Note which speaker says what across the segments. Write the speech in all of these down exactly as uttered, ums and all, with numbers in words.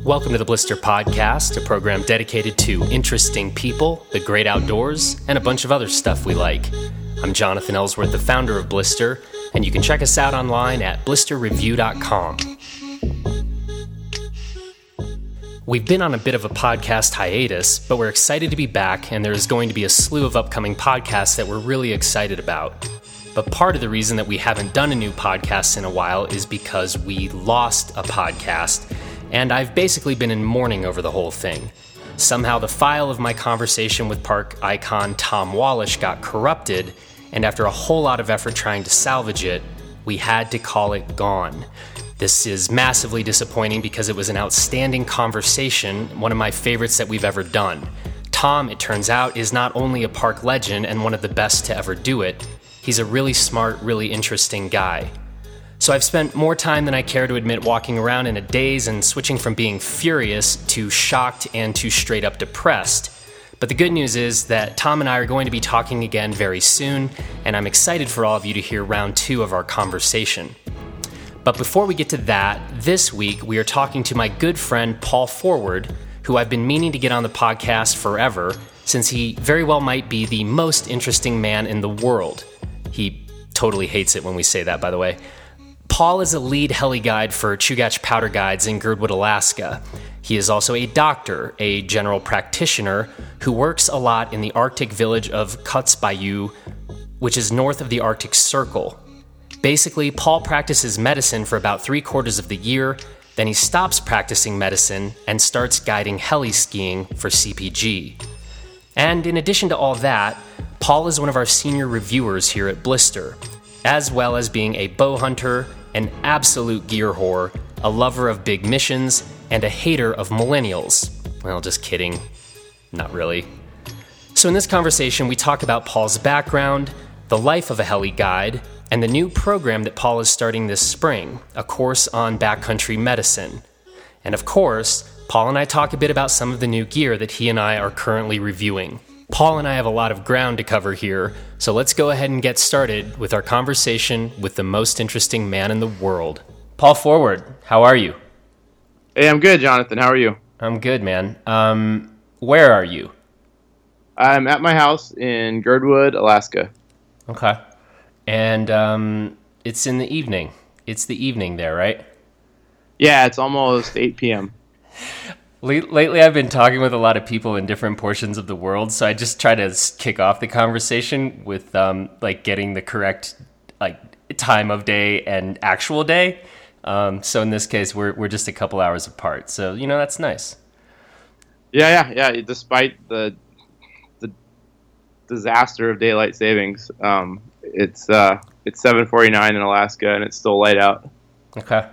Speaker 1: Welcome to the Blister Podcast, a program dedicated to interesting people, the great outdoors, and a bunch of other stuff we like. I'm Jonathan Ellsworth, the founder of Blister, and you can check us out online at blister review dot com. We've been on a bit of a podcast hiatus, but we're excited to be back, and there's going to be a slew of upcoming podcasts that we're really excited about. But part of the reason that we haven't done a new podcast in a while is because we lost a podcast, and I've basically been in mourning over the whole thing. Somehow the file of my conversation with park icon Tom Wallish got corrupted, and after a whole lot of effort trying to salvage it, we had to call it gone. This is massively disappointing because it was an outstanding conversation, one of my favorites that we've ever done. Tom, it turns out, is not only a park legend and one of the best to ever do it, he's a really smart, really interesting guy. So I've spent more time than I care to admit walking around in a daze and switching from being furious to shocked and to straight up depressed. But the good news is that Tom and I are going to be talking again very soon, and I'm excited for all of you to hear round two of our conversation. But before we get to that, this week we are talking to my good friend Paul Forward, who I've been meaning to get on the podcast forever, since he very well might be the most interesting man in the world. He totally hates it when we say that, by the way. Paul is a lead heli guide for Chugach Powder Guides in Girdwood, Alaska. He is also a doctor, a general practitioner, who works a lot in the Arctic village of Kotzebue, which is north of the Arctic Circle. Basically, Paul practices medicine for about three quarters of the year, then he stops practicing medicine and starts guiding heli skiing for C P G. And in addition to all that, Paul is one of our senior reviewers here at Blister, as well as being a bow hunter, an absolute gear whore, a lover of big missions, and a hater of millennials. Well, just kidding. Not really. So in this conversation, we talk about Paul's background, the life of a heli guide, and the new program that Paul is starting this spring, a course on backcountry medicine. And of course, Paul and I talk a bit about some of the new gear that he and I are currently reviewing. Paul and I have a lot of ground to cover here, so let's go ahead and get started with our conversation with the most interesting man in the world. Paul Forward, how are you?
Speaker 2: Hey, I'm good, Jonathan. How are you?
Speaker 1: I'm good, man. Um, where are you?
Speaker 2: I'm at my house in Girdwood, Alaska.
Speaker 1: Okay. And um, it's in the evening. It's the evening there, right?
Speaker 2: Yeah, it's almost eight p.m.
Speaker 1: Lately, I've been talking with a lot of people in different portions of the world, so I just try to kick off the conversation with um, like getting the correct like time of day and actual day. Um, so in this case, we're we're just a couple hours apart. So you know that's nice.
Speaker 2: Yeah, yeah, yeah. Despite the the disaster of daylight savings, um, it's uh, it's seven forty-nine in Alaska and it's still light out.
Speaker 1: Okay.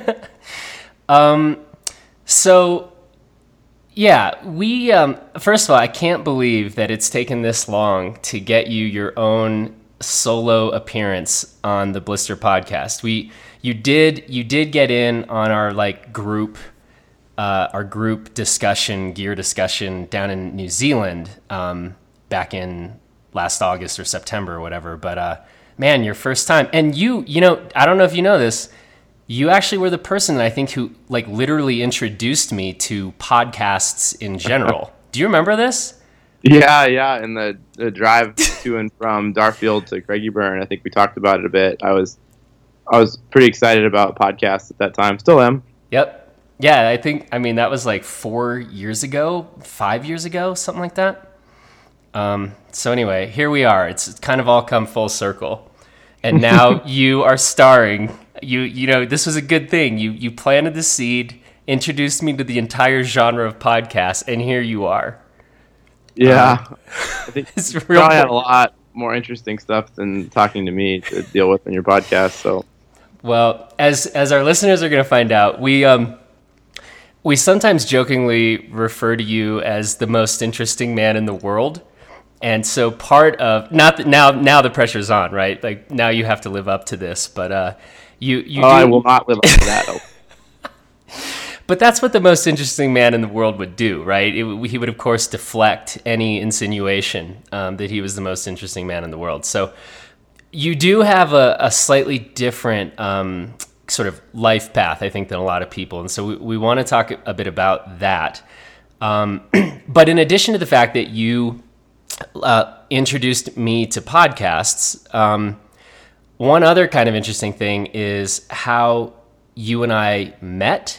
Speaker 1: um. So. Yeah, we, um, first of all, I can't believe that it's taken this long to get you your own solo appearance on the Blister podcast. We, you did, you did get in on our like group, uh, our group discussion, gear discussion down in New Zealand, um, back in last August or September or whatever. But, uh, man, your first time, and you, you know, I don't know if you know this, you actually were the person that I think who like literally introduced me to podcasts in general. Do you remember this?
Speaker 2: Yeah, yeah. In the, the drive to and from Darfield to Craigieburn, I think we talked about it a bit. I was I was pretty excited about podcasts at that time. Still am.
Speaker 1: Yep. Yeah, I think, I mean, that was like four years ago, five years ago, something like that. Um, so anyway, here we are. It's, it's kind of all come full circle. And now you are starring. You you know, this was a good thing. You you planted the seed, introduced me to the entire genre of podcasts, and here you are.
Speaker 2: Yeah.
Speaker 1: Um,
Speaker 2: I think
Speaker 1: it's
Speaker 2: you
Speaker 1: real
Speaker 2: probably had a lot more interesting stuff than talking to me to deal with in your podcast. So,
Speaker 1: well, as as our listeners are going to find out, we um we sometimes jokingly refer to you as the most interesting man in the world. And so part of, not that now now the pressure's on, right? Like now you have to live up to this, but uh you you
Speaker 2: oh,
Speaker 1: do,
Speaker 2: I will not live up to that.
Speaker 1: But that's what the most interesting man in the world would do, right? It, he would, of course, deflect any insinuation um, that he was the most interesting man in the world. So you do have a, a slightly different um, sort of life path, I think, than a lot of people. And so we, we want to talk a bit about that. Um, but in addition to the fact that you uh, introduced me to podcasts, um, one other kind of interesting thing is how you and I met.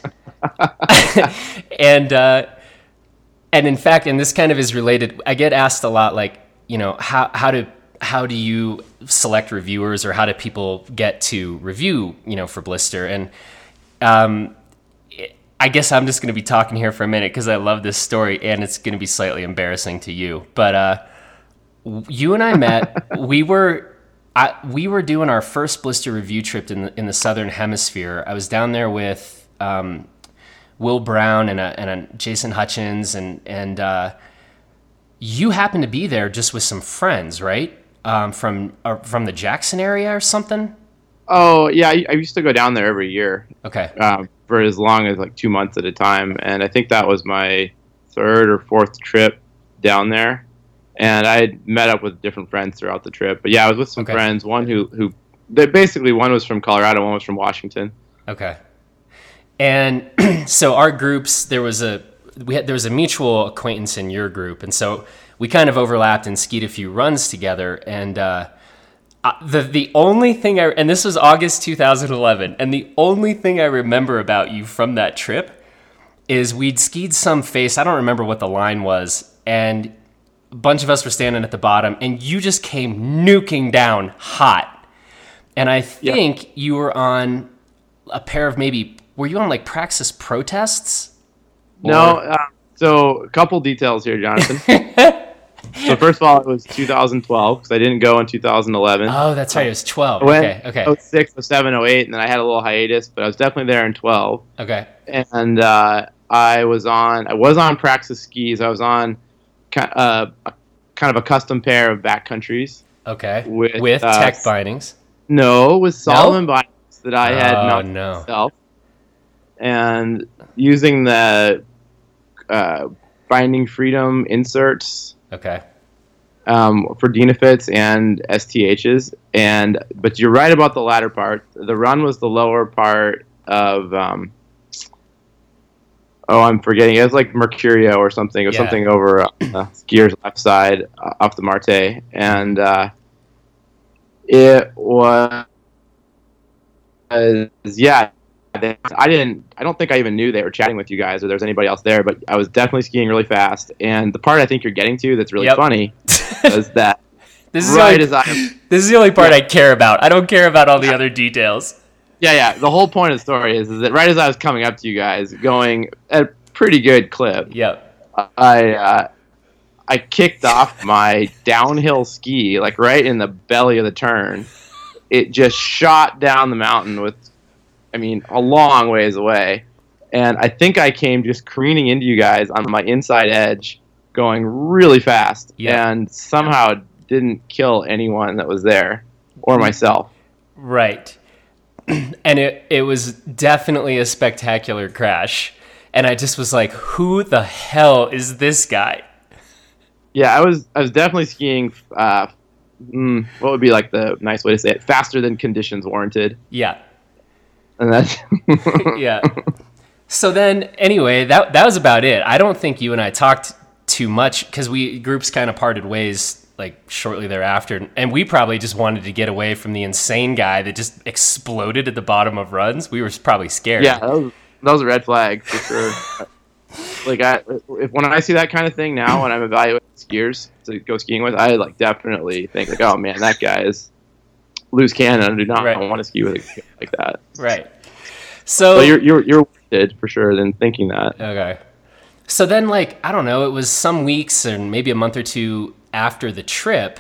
Speaker 1: and, uh, and in fact, and this kind of is related, I get asked a lot, like, you know, how, how do, how do you select reviewers, or how do people get to review, you know, for Blister? And, um, I guess I'm just going to be talking here for a minute because I love this story, and it's going to be slightly embarrassing to you. But uh, you and I met. we were I, we were doing our first Blister review trip in the, in the Southern Hemisphere. I was down there with um, Will Brown and a, and a Jason Hutchins, and and uh, you happened to be there just with some friends, right? Um, from uh, from the Jackson area or something.
Speaker 2: Oh yeah, I, I used to go down there every year.
Speaker 1: Okay.
Speaker 2: Um, for as long as like two months at a time, and I think that was my third or fourth trip down there. And I had met up with different friends throughout the trip. But yeah, I was with some
Speaker 1: okay.
Speaker 2: friends. One who who, they basically one was from Colorado, one was from Washington.
Speaker 1: Okay. And so our groups, there was a we had there was a mutual acquaintance in your group, and so we kind of overlapped and skied a few runs together. And uh, the the only thing I and this was August two thousand eleven, and the only thing I remember about you from that trip is we'd skied some face. I don't remember what the line was, and a bunch of us were standing at the bottom, and you just came nuking down hot. And I think yep. you were on a pair of maybe. Were you on like Praxis protests?
Speaker 2: Or? No. Uh, so a couple details here, Jonathan. So first of all, it was two thousand twelve because I didn't go in two thousand eleven.
Speaker 1: Oh, that's right. It was twelve.
Speaker 2: I went
Speaker 1: okay. Okay.
Speaker 2: oh six, oh seven, oh eight, and then I had a little hiatus, but I was definitely there in twelve.
Speaker 1: Okay.
Speaker 2: And uh, I was on. I was on Praxis skis. I was on uh, a, kind of a custom pair of backcountries.
Speaker 1: Okay.
Speaker 2: With,
Speaker 1: with
Speaker 2: uh,
Speaker 1: Tech bindings.
Speaker 2: No, with Solomon
Speaker 1: no?
Speaker 2: bindings that I had
Speaker 1: oh,
Speaker 2: mounted
Speaker 1: no.
Speaker 2: myself, and using the uh, Binding Freedom inserts.
Speaker 1: Okay.
Speaker 2: Um, for Dynafits and S T Hs, and but you're right about the latter part. The run was the lower part of. Um, oh, I'm forgetting. It was like Mercurio or something, or
Speaker 1: yeah. something
Speaker 2: over uh, uh, skier's left side uh, off the Marte, and uh, it was yeah. I didn't. I don't think I even knew they were chatting with you guys, or there was anybody else there. But I was definitely skiing really fast. And the part I think you're getting to that's really
Speaker 1: yep.
Speaker 2: funny is that
Speaker 1: this is
Speaker 2: right
Speaker 1: only,
Speaker 2: as I
Speaker 1: this is the only part
Speaker 2: yeah.
Speaker 1: I care about. I don't care about all the other details.
Speaker 2: Yeah, yeah. The whole point of the story is, is that right as I was coming up to you guys, going at a pretty good clip.
Speaker 1: Yep.
Speaker 2: I uh, I kicked off my downhill ski like right in the belly of the turn. It just shot down the mountain with. I mean, a long ways away. And I think I came just careening into you guys on my inside edge, going really fast,
Speaker 1: yeah.
Speaker 2: and somehow didn't kill anyone that was there, or myself.
Speaker 1: Right. And it, it was definitely a spectacular crash. And I just was like, who the hell is this guy?
Speaker 2: Yeah, I was I was definitely skiing, uh, mm, what would be like the nice way to say it, faster than conditions warranted.
Speaker 1: Yeah.
Speaker 2: And that's
Speaker 1: yeah. So then, anyway, that that was about it. I don't think you and I talked too much because we groups kind of parted ways like shortly thereafter, and we probably just wanted to get away from the insane guy that just exploded at the bottom of runs. We were probably scared.
Speaker 2: Yeah, that was, that was a red flag for sure. Like I, if when I see that kind of thing now, when I'm evaluating skiers to go skiing with, I like definitely think like, oh man, that guy is. Loose cannon. I do not right. want to ski with a like that.
Speaker 1: Right. So
Speaker 2: but you're you're you're worth for sure than thinking that.
Speaker 1: Okay. So then, like, I don't know, it was some weeks and maybe a month or two after the trip,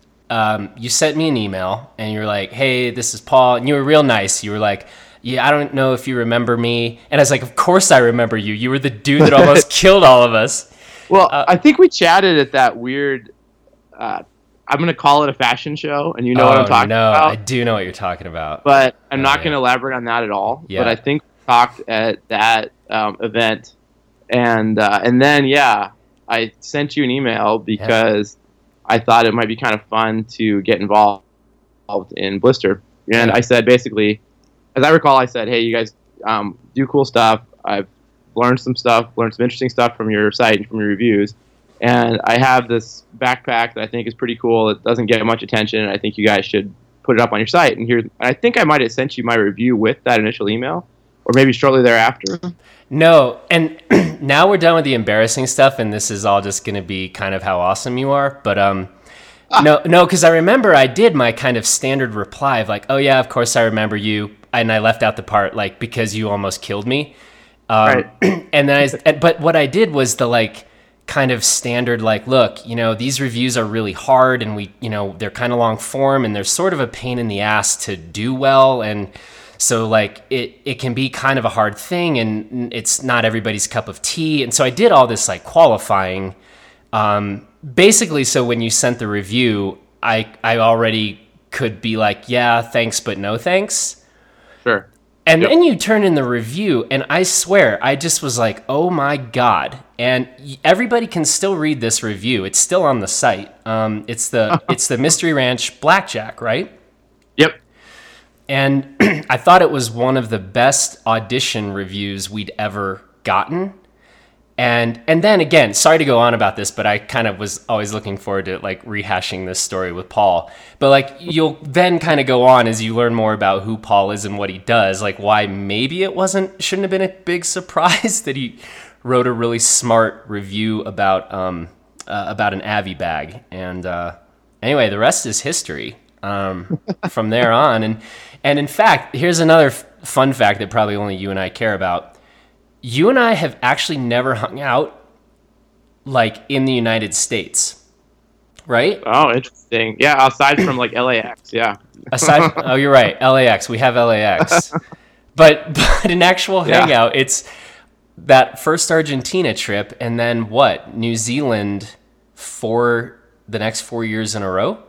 Speaker 1: um, you sent me an email and you were like, "Hey, this is Paul," and you were real nice. You were like, "Yeah, I don't know if you remember me," and I was like, "Of course I remember you. You were the dude that almost killed all of us."
Speaker 2: Well,
Speaker 1: uh,
Speaker 2: I think we chatted at that weird. Uh, I'm going to call it a fashion show, and you know
Speaker 1: oh,
Speaker 2: what I'm talking
Speaker 1: no,
Speaker 2: about.
Speaker 1: I do know what you're talking about.
Speaker 2: But I'm
Speaker 1: oh,
Speaker 2: not
Speaker 1: yeah.
Speaker 2: going to elaborate on that at all.
Speaker 1: Yeah.
Speaker 2: But I think we talked at that um, event. And uh, and then, yeah, I sent you an email because yeah. I thought it might be kind of fun to get involved in Blister. And
Speaker 1: yeah.
Speaker 2: I said, basically, as I recall, I said, "Hey, you guys um, do cool stuff. I've learned some stuff, learned some interesting stuff from your site and from your reviews, and I have this backpack that I think is pretty cool. It doesn't get much attention, and I think you guys should put it up on your site." And here, I think I might have sent you my review with that initial email, or maybe shortly thereafter.
Speaker 1: No, and now we're done with the embarrassing stuff, and this is all just going to be kind of how awesome you are. But um, ah. no, no, because I remember I did my kind of standard reply of like, "Oh yeah, of course I remember you," and I left out the part like because you almost killed me. Um, right. And then I, but what I did was the like kind of standard like, look, you know, these reviews are really hard, and we, you know, they're kind of long form, and they're sort of a pain in the ass to do well, and so like it, it can be kind of a hard thing, and it's not everybody's cup of tea. And so I did all this like qualifying, um, basically. So when you sent the review, I, I already could be like, yeah, thanks, but no thanks.
Speaker 2: Sure.
Speaker 1: And
Speaker 2: yep.
Speaker 1: then you turn in the review, and I swear, I just was like, oh my God. And everybody can still read this review. It's still on the site. Um, it's the, it's the Mystery Ranch Blackjack, right?
Speaker 2: Yep.
Speaker 1: And I thought it was one of the best audition reviews we'd ever gotten. And and then again, sorry to go on about this, but I kind of was always looking forward to like rehashing this story with Paul. But like you'll then kind of go on as you learn more about who Paul is and what he does, like why maybe it wasn't shouldn't have been a big surprise that he wrote a really smart review about um uh, about an Avi bag. And uh, anyway, the rest is history um, from there on. And And in fact, here's another f- fun fact that probably only you and I care about. You and I have actually never hung out like in the United States, right?
Speaker 2: Oh, interesting. Yeah, aside from like L A X, yeah.
Speaker 1: Aside, oh, you're right, L A X. We have L A X, but but an actual hangout. Yeah. It's that first Argentina trip, and then what? New Zealand for the next four years in a row.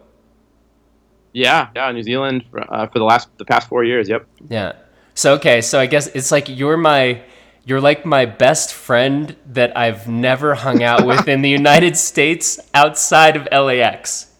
Speaker 2: Yeah, yeah, New Zealand for, uh, for the last the past four years. Yep.
Speaker 1: Yeah. So okay, so I guess it's like you're my you're like my best friend that I've never hung out with in the United States outside of L A X.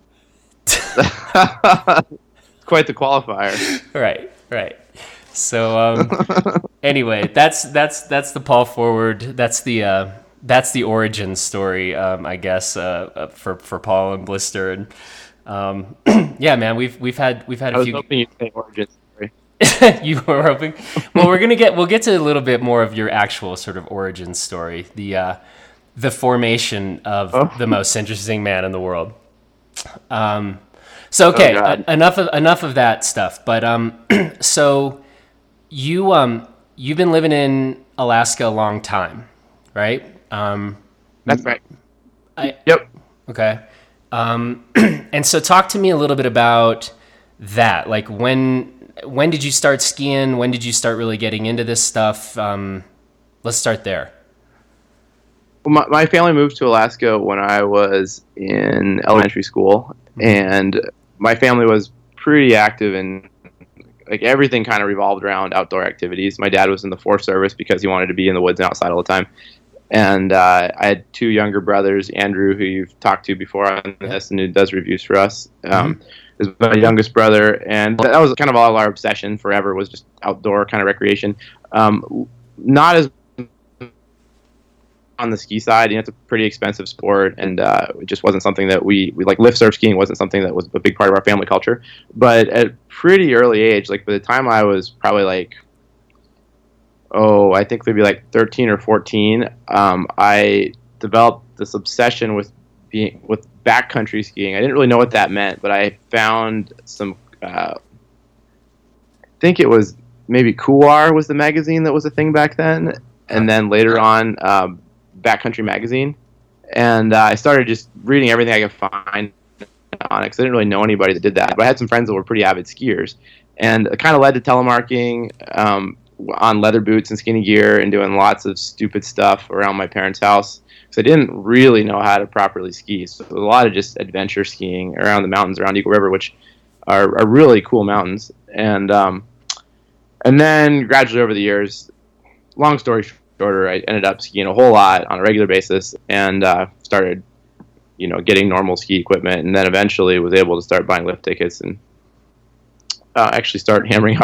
Speaker 2: Quite the qualifier.
Speaker 1: Right, right. So um, anyway, that's that's that's the Paul Forward. That's the uh, that's the origin story, um, I guess, uh, for for Paul and Blister. And um, yeah, man, we've we've had we've had a
Speaker 2: I was
Speaker 1: few.
Speaker 2: hoping you'd say origin story.
Speaker 1: You were hoping. Well, we're gonna get we'll get to a little bit more of your actual sort of origin story, the uh, the formation of oh. the most interesting man in the world. Um, so okay, oh, uh, enough of enough of that stuff. But um, so you um you've been living in Alaska a long time, right? Um,
Speaker 2: That's right.
Speaker 1: I,
Speaker 2: yep.
Speaker 1: Okay. Um, and so talk to me a little bit about that. Like when when did you start skiing? When did you start really getting into this stuff? Um, let's start there.
Speaker 2: Well, my, my family moved to Alaska when I was in elementary school, mm-hmm. and my family was pretty active in, like, everything kind of revolved around outdoor activities. My dad was in the Forest Service because he wanted to be in the woods and outside all the time. And uh, I had two younger brothers, Andrew, who you've talked to before on this and who does reviews for us, um, mm-hmm. is my youngest brother. And that was kind of all our obsession forever, was just outdoor kind of recreation. Um, not as on the ski side, you know, it's a pretty expensive sport, and uh, it just wasn't something that we, we like lift surf skiing wasn't something that was a big part of our family culture. But at a pretty early age, like by the time I was probably like, oh, I think maybe like thirteen or fourteen, um, I developed this obsession with being with backcountry skiing. I didn't really know what that meant, but I found some, uh, I think it was maybe Couloir was the magazine that was a thing back then, and then later on, um, Backcountry Magazine, and uh, I started just reading everything I could find on it because I didn't really know anybody that did that. But I had some friends that were pretty avid skiers, and it kind of led to telemarketing um, on leather boots and skinny gear and doing lots of stupid stuff around my parents' house because I didn't really know how to properly ski. So a lot of just adventure skiing around the mountains around Eagle River, which are, are really cool mountains. And um, and then gradually over the years, long story short, shorter, I ended up skiing a whole lot on a regular basis and uh, started, you know, getting normal ski equipment, and then eventually was able to start buying lift tickets and uh, actually start hammering out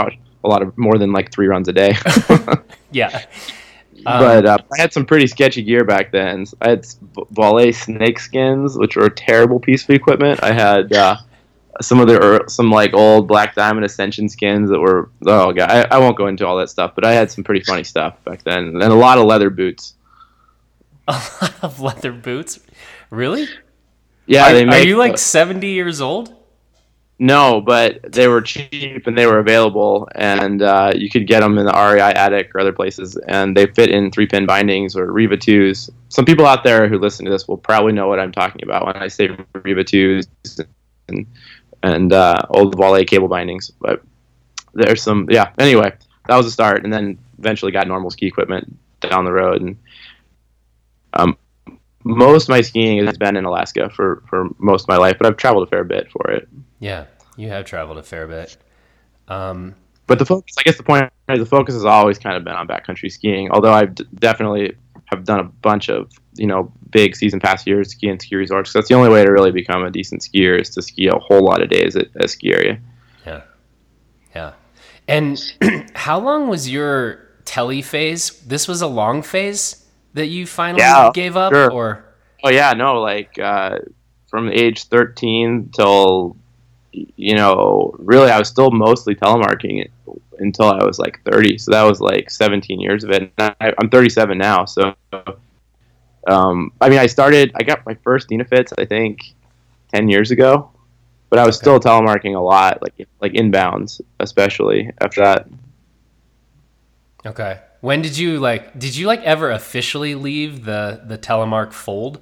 Speaker 2: a lot of more than like three runs a day.
Speaker 1: Yeah. Um,
Speaker 2: but uh, I had some pretty sketchy gear back then. I had Voile snake skins, which were a terrible piece of equipment. I had uh, some of the some like old Black Diamond Ascension skins that were oh god, I, I won't go into all that stuff, but I had some pretty funny stuff back then, and a lot of leather boots.
Speaker 1: A lot of leather boots, really?
Speaker 2: Yeah,
Speaker 1: are,
Speaker 2: they make,
Speaker 1: are you like seventy years old?
Speaker 2: No, but they were cheap and they were available, and uh, you could get them in the R E I attic or other places, and they fit in three-pin bindings or Riva twos. Some people out there who listen to this will probably know what I'm talking about when I say Riva twos and, and uh, old Voile cable bindings. But there's some, yeah. Anyway, that was the start, and then eventually got normal ski equipment down the road. And um, most of my skiing has been in Alaska for, for most of my life, but I've traveled a fair bit for it.
Speaker 1: Yeah, you have traveled a fair bit. Um,
Speaker 2: but the focus, I guess the point is the focus has always kind of been on backcountry skiing, although I've d- definitely have done a bunch of, you know, big season pass years skiing ski resorts. That's the only way to really become a decent skier is to ski a whole lot of days at a ski area.
Speaker 1: Yeah. Yeah. And how long was your tele phase? This was a long phase that you finally
Speaker 2: yeah,
Speaker 1: gave up?
Speaker 2: Sure.
Speaker 1: Or
Speaker 2: Oh, yeah, no, like uh, from age thirteen till... you know, really, I was still mostly telemarketing until I was like thirty. So that was like seventeen years of it. And I, I'm thirty-seven now. So, um, I mean, I started, I got my first Dynafits, I think, ten years ago. But I was
Speaker 1: Okay.
Speaker 2: still telemarketing a lot, like like inbounds, especially after that.
Speaker 1: okay. When did you like, did you like ever officially leave the, the telemark fold?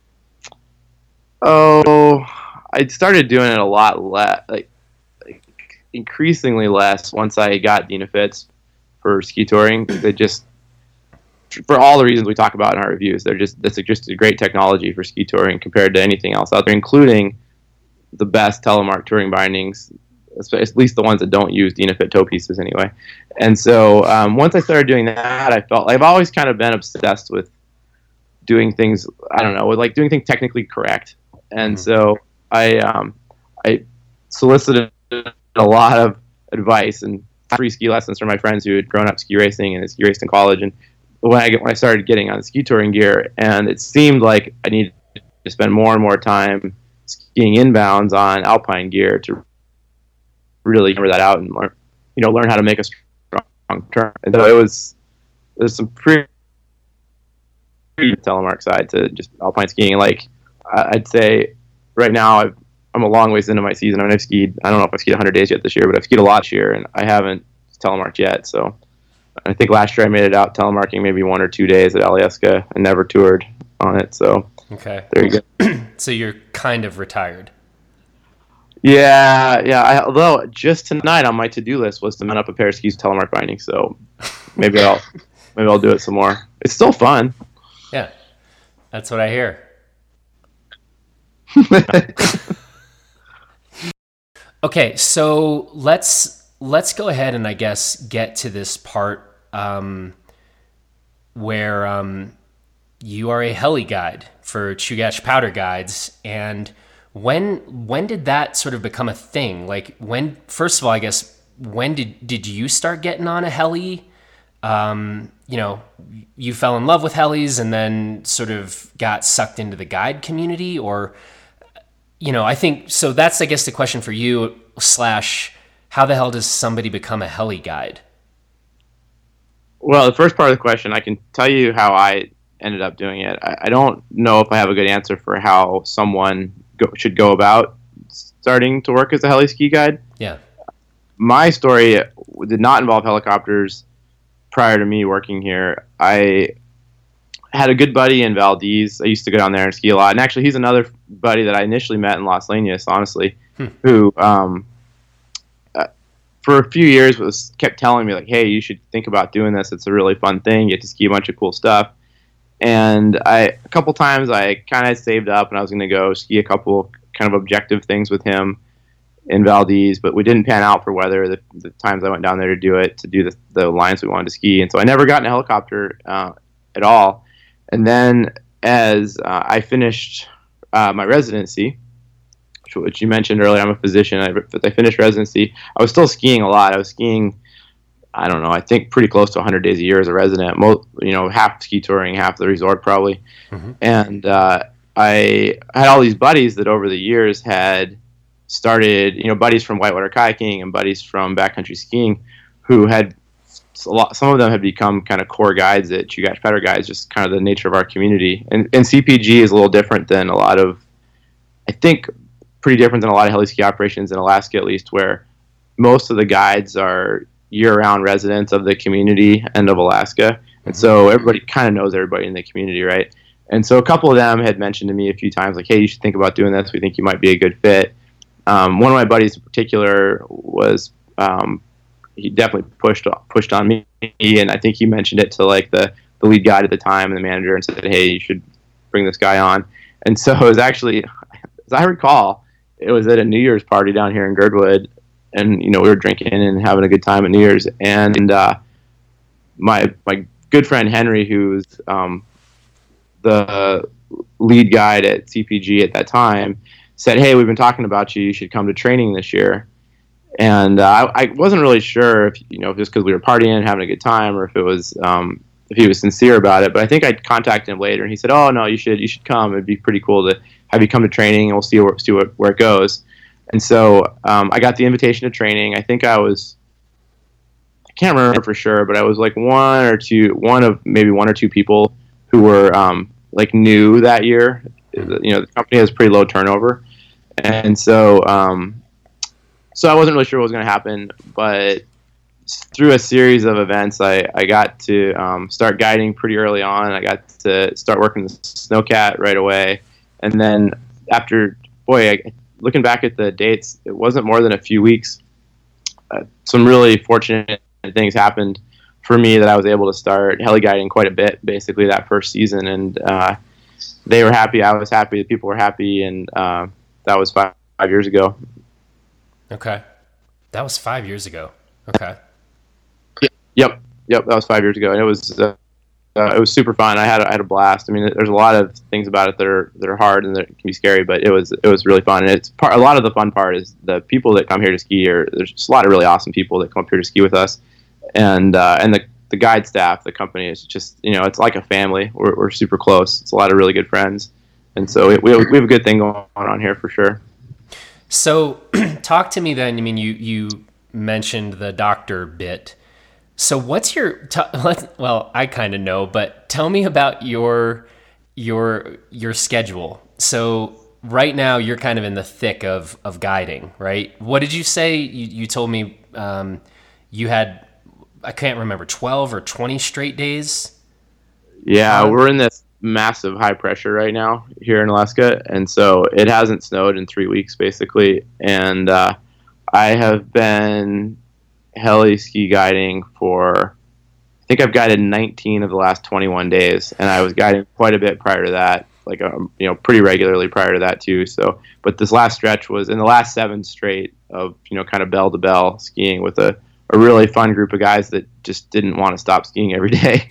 Speaker 2: Oh, I started doing it a lot less, like, like increasingly less once I got Dynafits for ski touring. They just, for all the reasons we talk about in our reviews, they're just that's just a great technology for ski touring compared to anything else out there, including the best telemark touring bindings, at least the ones that don't use Dynafit toe pieces anyway. And so um, once I started doing that, I felt like I've always kind of been obsessed with doing things, I don't know, with like doing things technically correct. And
Speaker 1: Mm-hmm.
Speaker 2: so I um, I solicited a lot of advice and free ski lessons from my friends who had grown up ski racing and had ski raced in college. And when I when I started getting on ski touring gear, and it seemed like I needed to spend more and more time skiing inbounds on alpine gear to really hammer that out and learn, you know, learn how to make a strong turn. And so it was there's some pretty telemark side to just alpine skiing. Like I'd say right now I've, I'm a long ways into my season. I mean, I've skied, I don't know if I've skied one hundred days yet this year, but I've skied a lot this year, and I haven't telemarked yet. So I think last year I made it out telemarking maybe one or two days at Alyeska and never toured on it. So
Speaker 1: Okay.
Speaker 2: there you go.
Speaker 1: So you're kind of retired.
Speaker 2: Yeah, yeah. I, although just tonight on my to-do list was to mount up a pair of skis telemark binding, so maybe I'll maybe I'll do it some more. It's still fun.
Speaker 1: Yeah. That's what I hear. Okay, so let's let's go ahead and I guess get to this part um, where um, you are a heli guide for Chugach Powder Guides, and when when did that sort of become a thing? Like when, first of all, I guess when did did you start getting on a heli? Um, you know, you fell in love with helis and then sort of got sucked into the guide community, or you know, I think, so that's, I guess, the question for you, slash, how the hell does somebody become a heli guide?
Speaker 2: Well, the first part of the question, I can tell you how I ended up doing it. I, I don't know if I have a good answer for how someone go, should go about starting to work as a heli ski guide.
Speaker 1: Yeah.
Speaker 2: My story did not involve helicopters prior to me working here. I had a good buddy in Valdez. I used to go down there and ski a lot. And actually, he's another buddy that I initially met in Las Leñas, honestly, hmm. who um, uh, for a few years was kept telling me, like, hey, you should think about doing this. It's a really fun thing. You get to ski a bunch of cool stuff. And I, a couple times I kind of saved up and I was going to go ski a couple kind of objective things with him in Valdez, but we didn't pan out for weather the, the times I went down there to do it, to do the, the lines we wanted to ski. And so I never got in a helicopter uh, at all. And then as uh, I finished uh, my residency, which, which you mentioned earlier, I'm a physician. I, I finished residency. I was still skiing a lot. I was skiing I don't know, I think pretty close to one hundred days a year as a resident. Most, you know, half ski touring, half the resort probably. Mm-hmm. And uh, I had all these buddies that over the years had started, you know, buddies from whitewater kayaking and buddies from backcountry skiing who had a lot, some of them had become kind of core guides at Chugach Pedder Guides, just kind of the nature of our community. And, and C P G is a little different than a lot of, I think, pretty different than a lot of heli ski operations in Alaska, at least, where most of the guides are year-round residents of the community and of Alaska. And so everybody kind of knows everybody in the community, right? And so a couple of them had mentioned to me a few times, like, hey, you should think about doing this. We think you might be a good fit. Um, one of my buddies in particular was, um, he definitely pushed pushed on me, and I think he mentioned it to like the, the lead guide at the time and the manager and said, hey, you should bring this guy on. And so it was actually, as I recall, it was at a New Year's party down here in Girdwood, and you know we were drinking and having a good time at New Year's, and uh, my my good friend Henry, who's um, the lead guide at C P G at that time, said, hey, we've been talking about you, you should come to training this year. And uh, I, I wasn't really sure if, you know, just because we were partying and having a good time, or if it was, um, if he was sincere about it. But I think I contacted him later, and he said, oh, no, you should you should come. It'd be pretty cool to have you come to training, and we'll see where, see what, where it goes. And so um, I got the invitation to training. I think I was, I can't remember for sure, but I was like one or two, one of maybe one or two people who were um, like new that year. You know, the company has pretty low turnover. And so, um, so I wasn't really sure what was going to happen, but through a series of events, I, I got to um, start guiding pretty early on. I got to start working the Snowcat right away. And then after, boy, I, looking back at the dates, it wasn't more than a few weeks. Uh, some really fortunate things happened for me that I was able to start heli guiding quite a bit, basically, that first season. And uh, they were happy. I was happy. The people were happy. And uh, that was five, five years ago.
Speaker 1: Okay. That was five years ago. Okay.
Speaker 2: Yep. Yep. That was five years ago. And it was, uh, uh, it was super fun. I had, I had a blast. I mean, there's a lot of things about it that are, that are hard and that can be scary, but it was, it was really fun. And it's part, a lot of the fun part is the people that come here to ski, or there's just a lot of really awesome people that come up here to ski with us. And, uh, and the, the guide staff, the company is just, you know, it's like a family. We're, we're super close. It's a lot of really good friends. And so we, we have, we have a good thing going on here for sure.
Speaker 1: So talk to me then. I mean, you, you mentioned the doctor bit. So what's your, t- well, I kind of know, but tell me about your, your, your schedule. So right now you're kind of in the thick of, of guiding, right? What did you say? You, you told me um, you had, I can't remember, twelve or twenty straight days?
Speaker 2: Yeah, um, we're in this massive high pressure right now here in Alaska, and so it hasn't snowed in three weeks basically, and uh, I have been heli ski guiding for, I think I've guided nineteen of the last twenty-one days, and I was guiding quite a bit prior to that, like um, you know, pretty regularly prior to that too. So, but this last stretch was in the last seven straight of, you know, kind of bell to bell skiing with a, a really fun group of guys that just didn't want to stop skiing every day.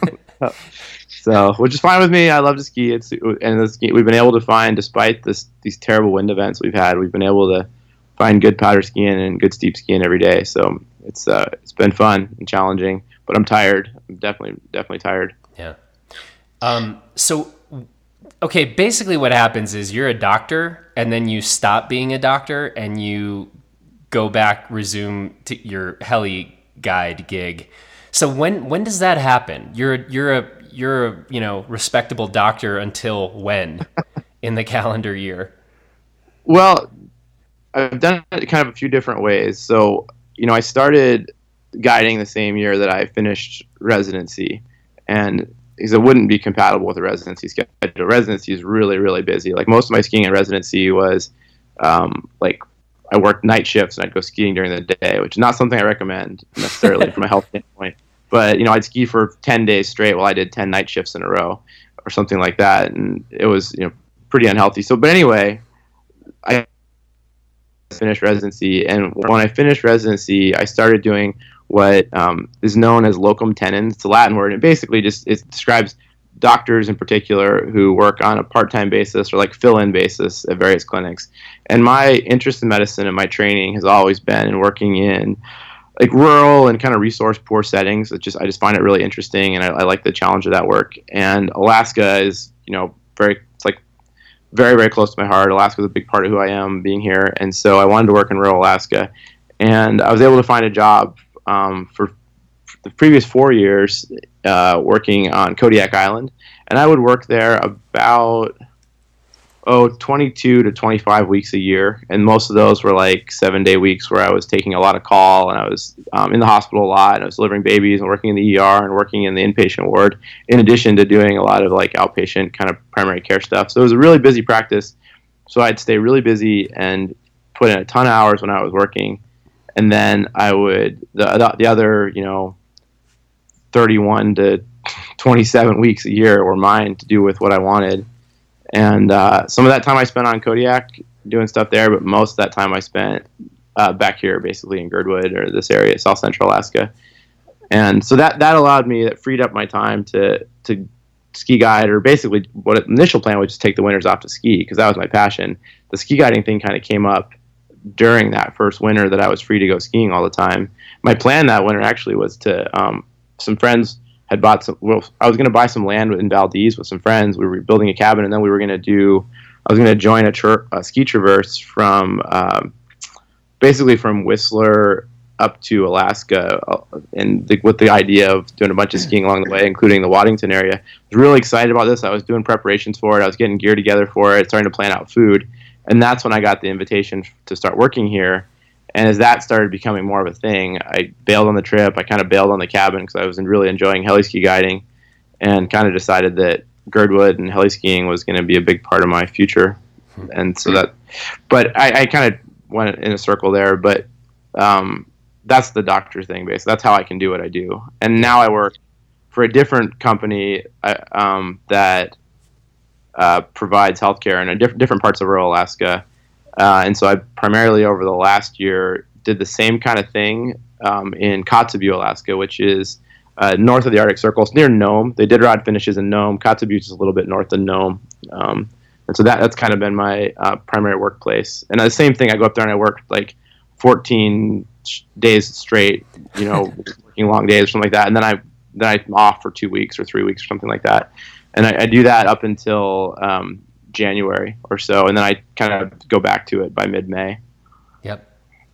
Speaker 2: So, which is fine with me. I love to ski. It's and the ski, we've been able to find, despite this these terrible wind events we've had, we've been able to find good powder skiing and good steep skiing every day. So it's uh, it's been fun and challenging. But I'm tired. I'm definitely definitely tired.
Speaker 1: Yeah. Um. So, okay. Basically, what happens is you're a doctor, and then you stop being a doctor, and you go back, resume to your heli guide gig. So when when does that happen? You're you're a you're a, you know, respectable doctor until when in the calendar year?
Speaker 2: Well, I've done it kind of a few different ways. So, you know, I started guiding the same year that I finished residency, and because it wouldn't be compatible with the residency schedule. Residency is really, really busy. Like most of my skiing in residency was um, like I worked night shifts and I'd go skiing during the day, which is not something I recommend necessarily from a health standpoint. But, you know, I'd ski for ten days straight while I did ten night shifts in a row or something like that. And it was, you know, pretty unhealthy. So, but anyway, I finished residency. And when I finished residency, I started doing what um, is known as locum tenens. It's a Latin word. And basically just it describes doctors in particular who work on a part-time basis or like fill-in basis at various clinics. And my interest in medicine and my training has always been in working in like rural and kind of resource poor settings. It just I just find it really interesting, and I, I like the challenge of that work. And Alaska is, you know, very it's like very very close to my heart. Alaska is a big part of who I am, being here, and so I wanted to work in rural Alaska, and I was able to find a job um, for, for the previous four years uh, working on Kodiak Island, and I would work there about oh, twenty-two to twenty-five weeks a year. And most of those were like seven day weeks where I was taking a lot of call, and I was um, in the hospital a lot, and I was delivering babies and working in the E R and working in the inpatient ward, in addition to doing a lot of like outpatient kind of primary care stuff. So it was a really busy practice. So I'd stay really busy and put in a ton of hours when I was working. And then I would, the, the other, you know, thirty-one to twenty-seven weeks a year were mine to do with what I wanted. And uh, some of that time I spent on Kodiak doing stuff there, but most of that time I spent uh, back here, basically in Girdwood or this area, South Central Alaska. And so that, that allowed me, that freed up my time to to ski guide, or basically what the initial plan was just take the winters off to ski, because that was my passion. The ski guiding thing kind of came up during that first winter that I was free to go skiing all the time. My plan that winter actually was to, um, some friends had bought some, well, I was going to buy some land in Valdez with some friends. We were building a cabin, and then we were going to do, I was going to join a, tra- a ski traverse from, um, basically from Whistler up to Alaska, uh, and the, with the idea of doing a bunch of skiing along the way, including the Waddington area. I was really excited about this. I was doing preparations for it. I was getting gear together for it, starting to plan out food. And that's when I got the invitation to start working here. And as that started becoming more of a thing, I bailed on the trip. I kind of bailed on the cabin because I was really enjoying heli ski guiding, and kind of decided that Girdwood and heli skiing was going to be a big part of my future. And so that, but I, I kind of went in a circle there, but um, that's the doctor thing, basically. That's how I can do what I do. And now I work for a different company uh, um, that uh, provides healthcare in a diff- different parts of rural Alaska. Uh, and so I primarily over the last year did the same kind of thing um, in Kotzebue, Alaska, which is uh, north of the Arctic Circle. It's near Nome. The Iditarod finishes in Nome. Kotzebue is a little bit north of Nome. Um, and so that that's kind of been my uh, primary workplace. And the same thing, I go up there and I work like fourteen days straight, you know, working long days or something like that. And then, I, then I'm off for two weeks or three weeks or something like that. And I, I do that up until Um, January or so, and then I kind of go back to it by mid-May.
Speaker 1: Yep.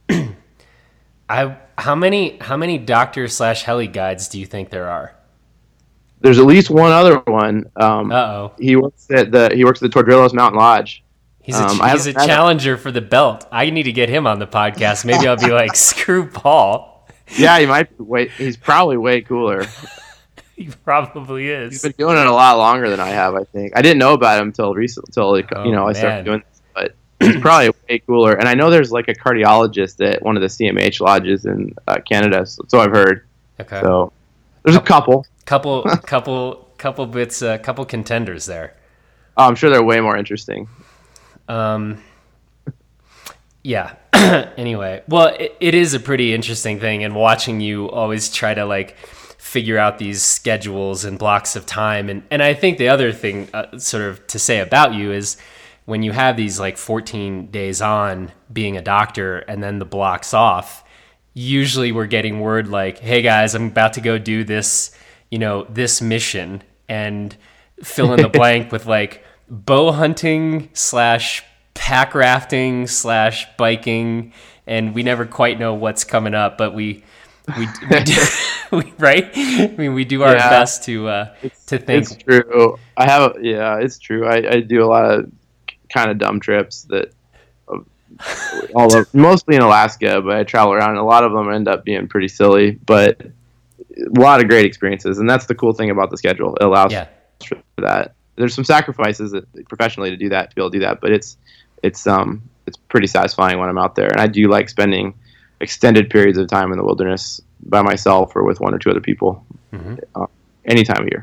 Speaker 1: I how many how many doctor slash heli guides do you think there are?
Speaker 2: There's at least one other one. Um,
Speaker 1: Uh-oh.
Speaker 2: He works at the he works at the Tordrillos Mountain Lodge.
Speaker 1: He's a,
Speaker 2: um,
Speaker 1: he's a challenger for the belt. I need to get him on the podcast. Maybe I'll be like, screw Paul.
Speaker 2: Yeah, he might be way, he's probably way cooler.
Speaker 1: He probably is.
Speaker 2: He's been doing it a lot longer than I have, I think. I didn't know about him until recent, until like,
Speaker 1: Oh,
Speaker 2: you know, I
Speaker 1: man.
Speaker 2: started doing this, but he's probably way cooler. And I know there's like a cardiologist at one of the C M H lodges in uh, Canada, so, so I've heard.
Speaker 1: Okay.
Speaker 2: So there's a couple.
Speaker 1: Couple, couple, couple bits, a uh, couple contenders there.
Speaker 2: Oh, I'm sure they're way more interesting.
Speaker 1: Um. Yeah. Anyway, well, it, it is a pretty interesting thing, and watching you always try to like figure out these schedules and blocks of time. And, and I think the other thing uh, sort of to say about you is when you have these like fourteen days on being a doctor and then the blocks off, usually we're getting word like, hey guys, I'm about to go do this, you know, this mission, and fill in the blank with like bow hunting slash pack rafting slash biking. And we never quite know what's coming up, but we, we, we do, we, right? I mean, we do our
Speaker 2: Yeah.
Speaker 1: best to uh, to think.
Speaker 2: It's true. I have, yeah, it's true. I, I do a lot of kind of dumb trips that, uh, all of, mostly in Alaska, but I travel around, and a lot of them end up being pretty silly, but a lot of great experiences. And that's the cool thing about the schedule. It allows
Speaker 1: Yeah.
Speaker 2: for that. There's some sacrifices that, professionally to do that, to be able to do that, but it's, it's, um, it's pretty satisfying when I'm out there. And I do like spending extended periods of time in the wilderness by myself or with one or two other people, mm-hmm. uh, any time of year.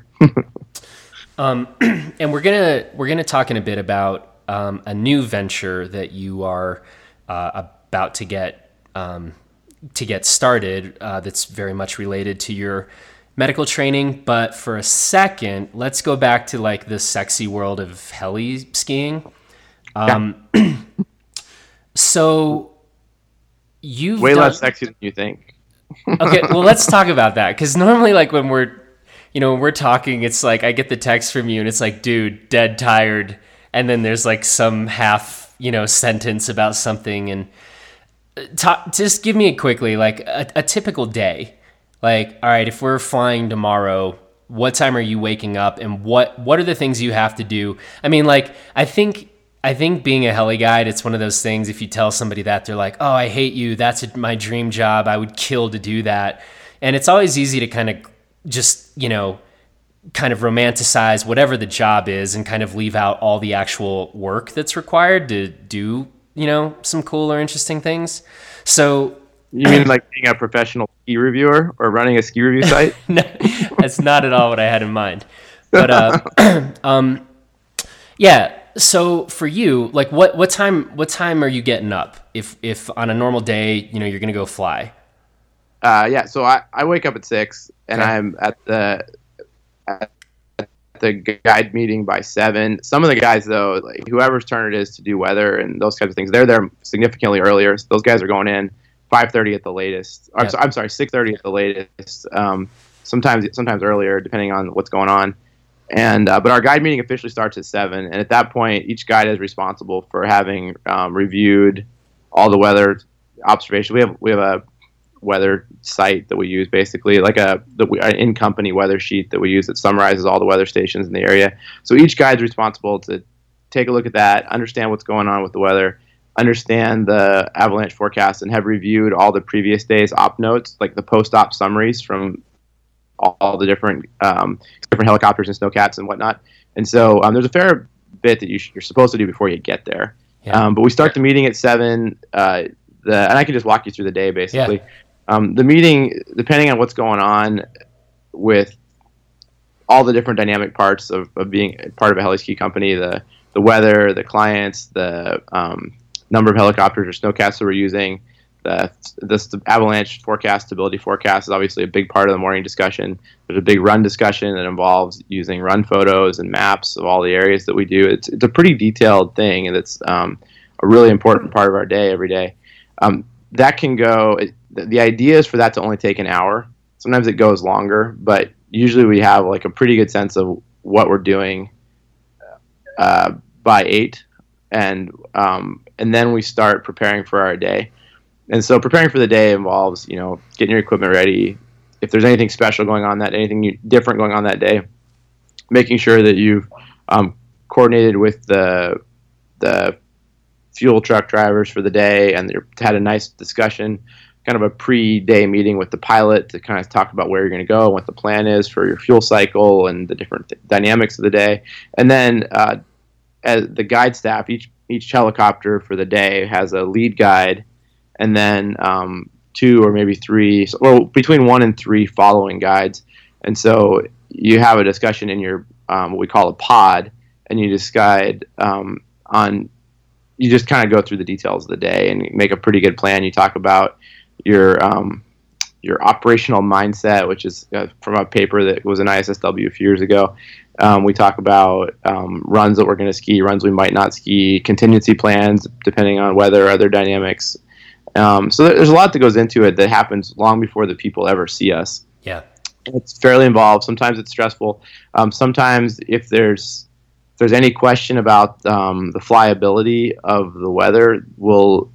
Speaker 1: um, and we're gonna we're gonna talk in a bit about um, a new venture that you are uh, about to get um, to get started. Uh, that's very much related to your medical training. But for a second, let's go back to like the sexy world of heli skiing. Um, yeah. So. You've
Speaker 2: way
Speaker 1: done,
Speaker 2: less sexy than you think.
Speaker 1: Okay, well, let's talk about that, because normally, like, when we're, you know, when we're talking, it's like I get the text from you, and it's like, dude, dead tired, and then there's like some half, you know, sentence about something, and talk, just give me quickly, like, a, a typical day. Like, all right, if we're flying tomorrow, what time are you waking up, and what what are the things you have to do? I mean, like, I think I think being a heli guide, it's one of those things, if you tell somebody that, they're like, oh, I hate you, that's a, my dream job, I would kill to do that. And it's always easy to kind of just, you know, kind of romanticize whatever the job is and kind of leave out all the actual work that's required to do, you know, some cool or interesting things. So
Speaker 2: you mean like being a professional ski reviewer or running a ski review site?
Speaker 1: No, that's not at all what I had in mind. But uh, um, yeah. So for you, like, what what time what time are you getting up? If if on a normal day, you know, you're gonna go fly.
Speaker 2: Uh, yeah. So I, I wake up at six, and
Speaker 1: Okay.
Speaker 2: I'm at the at the guide meeting by seven. Some of the guys, though, like whoever's turn it is to do weather and those kinds of things, they're there significantly earlier. So those guys are going in five thirty at the latest. Or,
Speaker 1: Yeah.
Speaker 2: so, I'm sorry, six thirty at the latest. Um, sometimes sometimes earlier, depending on what's going on. And uh, but our guide meeting officially starts at seven, and at that point, each guide is responsible for having um, reviewed all the weather observations. We have we have a weather site that we use, basically like a the an in-company weather sheet that we use that summarizes all the weather stations in the area. So each guide's responsible to take a look at that, understand what's going on with the weather, understand the avalanche forecast, and have reviewed all the previous day's op notes, like the post-op summaries from all, all the different um, different helicopters and snowcats and whatnot. And so um, there's a fair bit that you sh- you're supposed to do before you get there.
Speaker 1: Yeah.
Speaker 2: Um, but we start the meeting at seven. Uh, the and I can just walk you through the day basically.
Speaker 1: Yeah.
Speaker 2: Um, the meeting, depending on what's going on with all the different dynamic parts of, of being part of a heli ski company, the the weather, the clients, the um, number of helicopters or snowcats that we're using, the, the avalanche forecast, stability forecast is obviously a big part of the morning discussion. There's a big run discussion that involves using run photos and maps of all the areas that we do. It's it's a pretty detailed thing, and it's um, a really important part of our day every day. Um, that can go. It, the idea is for that to only take an hour. Sometimes it goes longer, but usually we have like a pretty good sense of what we're doing uh, by eight, and um, and then we start preparing for our day. And so preparing for the day involves, you know, getting your equipment ready. If there's anything special going on that, anything new, different going on that day, making sure that you've um, coordinated with the the fuel truck drivers for the day, and you've had a nice discussion, kind of a pre-day meeting with the pilot to kind of talk about where you're going to go, what the plan is for your fuel cycle, and the different th- dynamics of the day. And then uh, as the guide staff, each each helicopter for the day has a lead guide, and then um, two or maybe three, well, between one and three following guides. And so you have a discussion in your um, what we call a pod, and you decide um, on. You just kind of go through the details of the day and make a pretty good plan. You talk about your um, your operational mindset, which is uh, from a paper that was in I S S W a few years ago. Um, we talk about um, runs that we're going to ski, runs we might not ski, contingency plans depending on weather, other dynamics. Um, so there's a lot that goes into it that happens long before the people ever see us.
Speaker 1: Yeah.
Speaker 2: It's fairly involved. Sometimes it's stressful. Um, sometimes if there's if there's any question about um, the flyability of the weather, we'll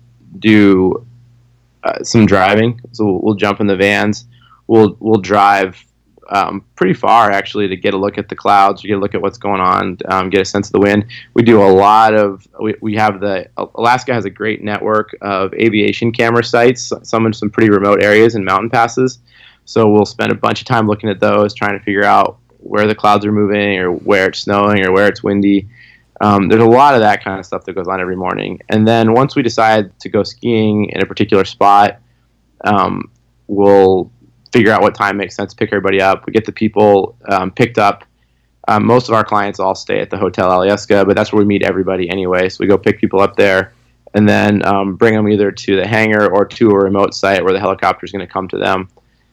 Speaker 2: do uh, some driving. So we'll, we'll jump in the vans. We'll we'll drive um, pretty far actually to get a look at the clouds, to get a look at what's going on, um, get a sense of the wind. We do a lot of. We, we have the Alaska has a great network of aviation camera sites. Some in some pretty remote areas and mountain passes. So we'll spend a bunch of time looking at those, trying to figure out where the clouds are moving or where it's snowing or where it's windy. Um, there's a lot of that kind of stuff that goes on every morning. And then once we decide to go skiing in a particular spot, um, we'll figure out what time makes sense to pick everybody up. We get the people um, picked up. Um, most of our clients all stay at the Hotel Alyeska, but that's where we meet everybody anyway. So we go pick people up there and then um, bring them either to the hangar or to a remote site where the helicopter is going to come to them.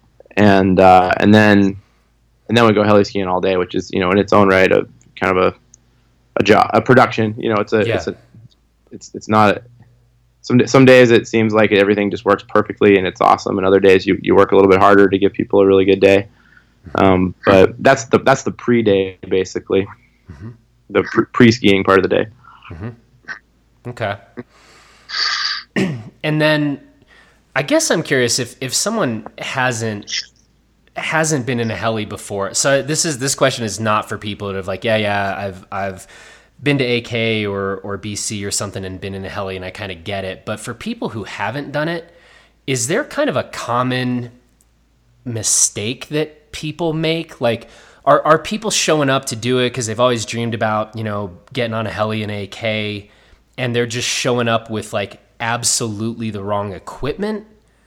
Speaker 2: And uh, and then and then we go heli skiing all day, which is, you know, in its own right a kind of a a job, a production. You know, it's a
Speaker 1: Yeah.
Speaker 2: it's a it's it's not a, some some days it seems like everything just works perfectly and it's awesome, and other days you, you work a little bit harder to give people a really good day. Um, but that's the that's the pre-day basically, mm-hmm. the pre- pre-skiing part of the day.
Speaker 1: Mm-hmm. Okay. And then I guess I'm curious if, if someone hasn't hasn't been in a heli before. So this is this question is not for people that have like, yeah, yeah, I've I've been to A K or or B C or something and been in a heli and I kind of get it. But for people who haven't done it, is there kind of a common mistake that people make? Like, are are people showing up to do it because they've always dreamed about, you know, getting on a heli in A K, and they're just showing up with like absolutely the wrong equipment?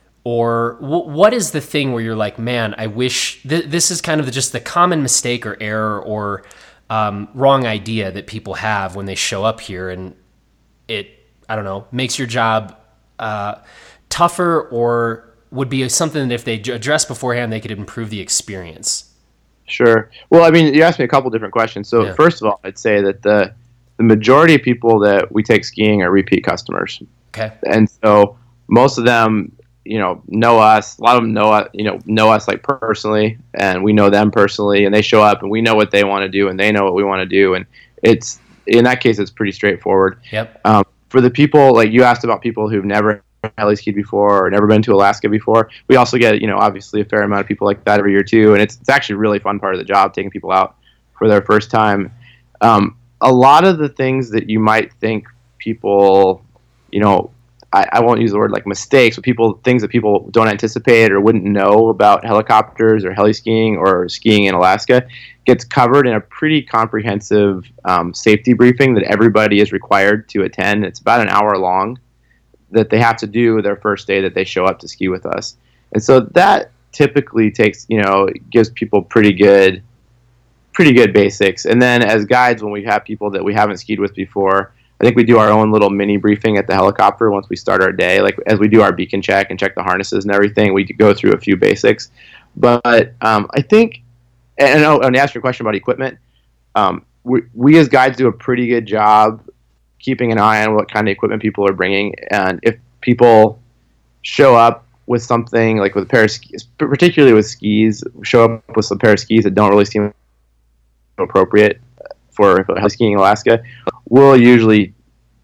Speaker 1: Or w- what is the thing where you're like, man, I wish th- this is kind of the, just the common mistake or error or um, wrong idea that people have when they show up here, and it, I don't know, makes your job uh, tougher, or would be something that if they addressed beforehand, they could improve the experience?
Speaker 2: Sure. Well, I mean, you asked me a couple different questions. So yeah. First of all, I'd say that the the majority of people that we take skiing are repeat customers.
Speaker 1: Okay.
Speaker 2: And so most of them, you know, know us. A lot of them know us, you know, know us like personally, and we know them personally, and they show up and we know what they want to do and they know what we want to do. And it's, in that case, it's pretty straightforward.
Speaker 1: Yep.
Speaker 2: Um, for the people, like you asked about people who've never heli skied before or never been to Alaska before, we also get, you know, obviously a fair amount of people like that every year too. And it's, it's actually a really fun part of the job, taking people out for their first time. Um, a lot of the things that you might think people, you know, I, I won't use the word like mistakes, but people, things that people don't anticipate or wouldn't know about helicopters or heli skiing or skiing in Alaska gets covered in a pretty comprehensive um, safety briefing that everybody is required to attend. It's about an hour long that they have to do their first day that they show up to ski with us. And so that typically takes, you know, gives people pretty good, pretty good basics. And then as guides, when we have people that we haven't skied with before, I think we do our own little mini briefing at the helicopter once we start our day. Like as we do our beacon check and check the harnesses and everything, we go through a few basics. But um, I think, and, oh, and to ask your question about equipment, um, we, we as guides do a pretty good job keeping an eye on what kind of equipment people are bringing. And if people show up with something like with a pair of skis, particularly with skis, show up with some pair of skis that don't really seem appropriate for skiing in Alaska, we'll usually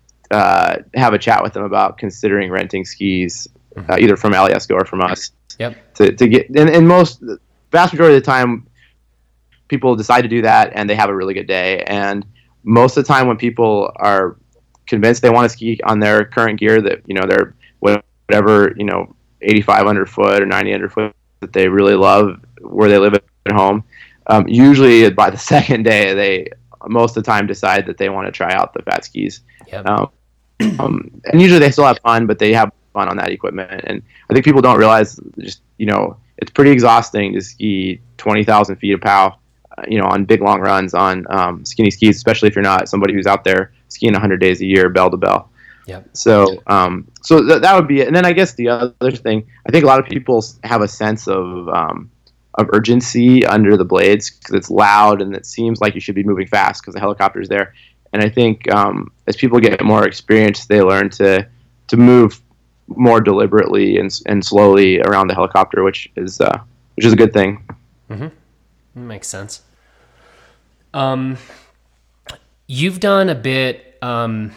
Speaker 2: uh, have a chat with them about considering renting skis, uh, either from Alyeska or from us.
Speaker 1: Yep.
Speaker 2: To, to get, and, and most, the vast majority of the time, people decide to do that and they have a really good day. And most of the time when people are convinced they want to ski on their current gear, that, you know, they're whatever, you know, eighty-five hundred foot or ninety hundred foot that they really love where they live at home, um, usually by the second day, they most of the time decide that they want to try out the fat skis.
Speaker 1: Yep.
Speaker 2: Um, um, and usually they still have fun, but they have fun on that equipment. And I think people don't realize, just, you know, it's pretty exhausting to ski twenty thousand feet of P O W, uh, you know, on big long runs on um, skinny skis, especially if you're not somebody who's out there skiing one hundred days a year, bell to bell.
Speaker 1: Yep.
Speaker 2: So, um, so th- that would be it. And then I guess the other thing, I think a lot of people have a sense of, um, of urgency under the blades because it's loud and it seems like you should be moving fast because the helicopter's there. And I think um, as people get more experience, they learn to to move more deliberately and and slowly around the helicopter, which is uh, which is a good thing.
Speaker 1: Mm-hmm. Makes sense. Um, you've done a bit. Um,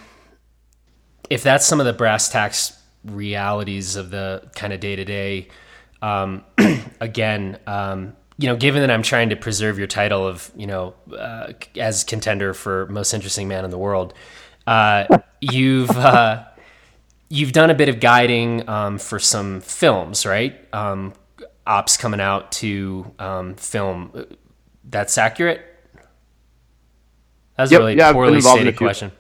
Speaker 1: if that's some of the brass tacks realities of the kind of day to day. Um, again, um, you know, given that I'm trying to preserve your title of, you know, uh, as contender for most interesting man in the world, uh, you've, uh, you've done a bit of guiding, um, for some films, right? Um, ops coming out to, um, film. That's accurate. That's
Speaker 2: yep,
Speaker 1: a really
Speaker 2: yeah,
Speaker 1: poorly stated question.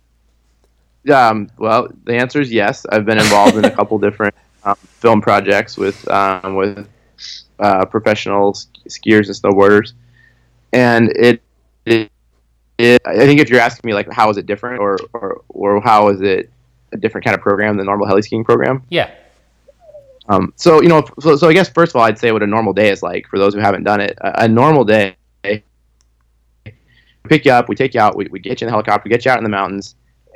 Speaker 2: Um, well, the answer is yes. I've been involved in a couple different um, film projects with um, with uh, professional skiers and snowboarders, and it, it, it. I think if you're asking me like how is it different, or or or how is it a different kind of program than the normal heli skiing program?
Speaker 1: Yeah.
Speaker 2: Um. So you know, so so I guess first of all, I'd say what a normal day is like for those who haven't done it. A, a normal day, we pick you up, we take you out, we we get you in the helicopter, we get you out in the mountains.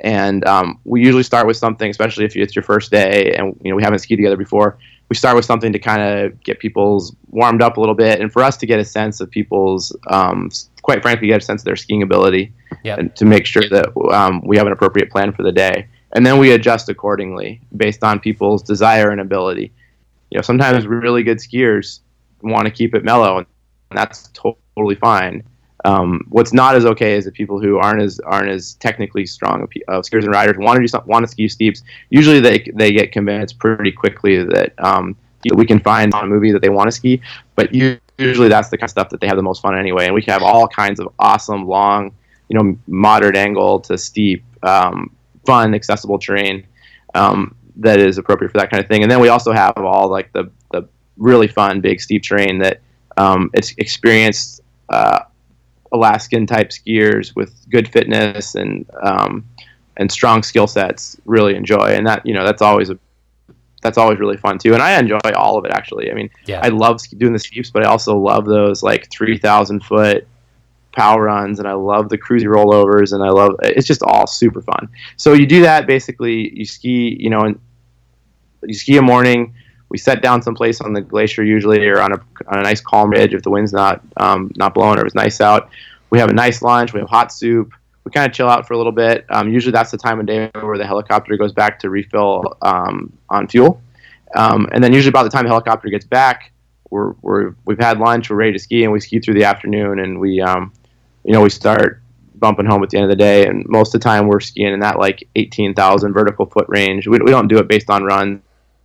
Speaker 2: And um, we usually start with something, especially if it's your first day and you know we haven't skied together before. We start with something to kind of get people's warmed up a little bit, and for us to get a sense of people's, um, quite frankly, get a sense of their skiing ability, yep. and to make sure that um, we have an appropriate plan for the day. And then we adjust accordingly based on people's desire and ability. You know, sometimes really good skiers want to keep it mellow, and that's totally fine. Um, what's not as okay is that people who aren't as aren't as technically strong of uh, skiers and riders want to do something, want to ski steeps. Usually, they they get convinced pretty quickly that um, we can find on a movie that they want to ski. But usually, that's the kind of stuff that they have the most fun anyway. And we can have all kinds of awesome, long, you know, moderate angle to steep, um, fun, accessible terrain um, that is appropriate for that kind of thing. And then we also have all like the the really fun, big, steep terrain that um, it's experienced. Uh, Alaskan type skiers with good fitness and um, and strong skill sets really enjoy, and that you know that's always a that's always really fun too. And I enjoy all of it actually. I mean, yeah. I love doing the steeps, but I also love those like three thousand foot pow runs, and I love the cruisy rollovers, and I love it's just all super fun. So you do that basically. You ski, you know, and you ski a morning. We set down someplace on the glacier usually, or on a on a nice calm ridge if the wind's not um, not blowing or it's nice out. We have a nice lunch. We have hot soup. We kind of chill out for a little bit. Um, usually that's the time of day where the helicopter goes back to refill um, on fuel. Um, and then usually by the time the helicopter gets back, we're we're we've had lunch. We're ready to ski, and we ski through the afternoon. And we um, you know we start bumping home at the end of the day. And most of the time we're skiing in that like eighteen thousand vertical foot range. We we don't do it based on runs.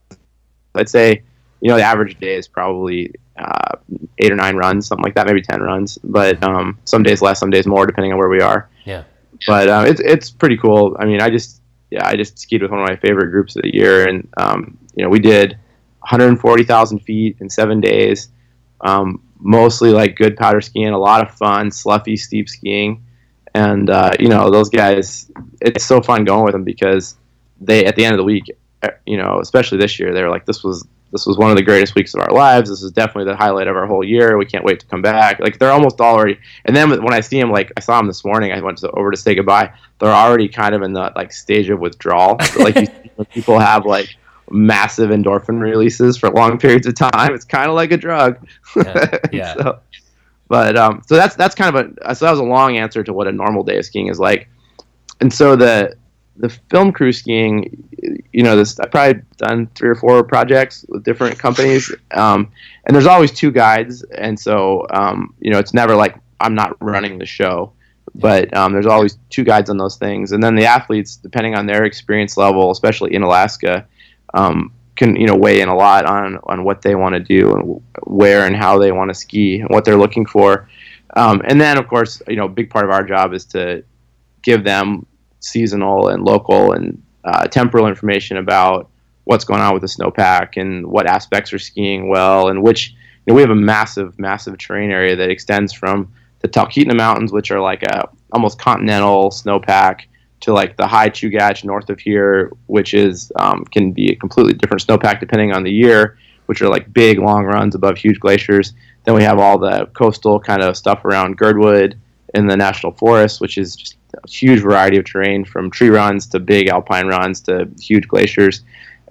Speaker 2: I'd say, you know, the average day is probably uh, eight or nine runs, something like that, maybe ten runs. But um, some days less, some days more, depending on where we are.
Speaker 1: Yeah.
Speaker 2: But uh, it's it's pretty cool. I mean, I just yeah, I just skied with one of my favorite groups of the year, and um, you know, we did one hundred forty thousand feet in seven days. Um, mostly like good powder skiing, a lot of fun, sloughy, steep skiing, and uh, you know, those guys. It's so fun going with them because they at the end of the week. You know, especially this year, they're like, this was this was one of the greatest weeks of our lives. This is definitely the highlight of our whole year. We can't wait to come back. Like, they're almost already. And then when I see them, like, I saw them this morning. I went to, over to say goodbye. They're already kind of in the like stage of withdrawal. Like, you see when people have like massive endorphin releases for long periods of time. It's kind of like a drug.
Speaker 1: Yeah. yeah.
Speaker 2: so, but um, so that's that's kind of a so that was a long answer to what a normal day of skiing is like. And so the. The film crew skiing, you know, this I've probably done three or four projects with different companies, um, and there's always two guides, and so um, you know, it's never like I'm not running the show, but um, there's always two guides on those things, and then the athletes, depending on their experience level, especially in Alaska, um, can you know weigh in a lot on on what they want to do and where and how they want to ski and what they're looking for, um, and then of course, you know, a big part of our job is to give them seasonal and local and uh, temporal information about what's going on with the snowpack and what aspects are skiing well, and which, you know, we have a massive, massive terrain area that extends from the Talkeetna Mountains, which are like a almost continental snowpack, to like the high Chugach north of here, which is um, can be a completely different snowpack depending on the year, which are like big, long runs above huge glaciers. Then we have all the coastal kind of stuff around Girdwood in the National Forest, which is just a huge variety of terrain, from tree runs to big alpine runs to huge glaciers.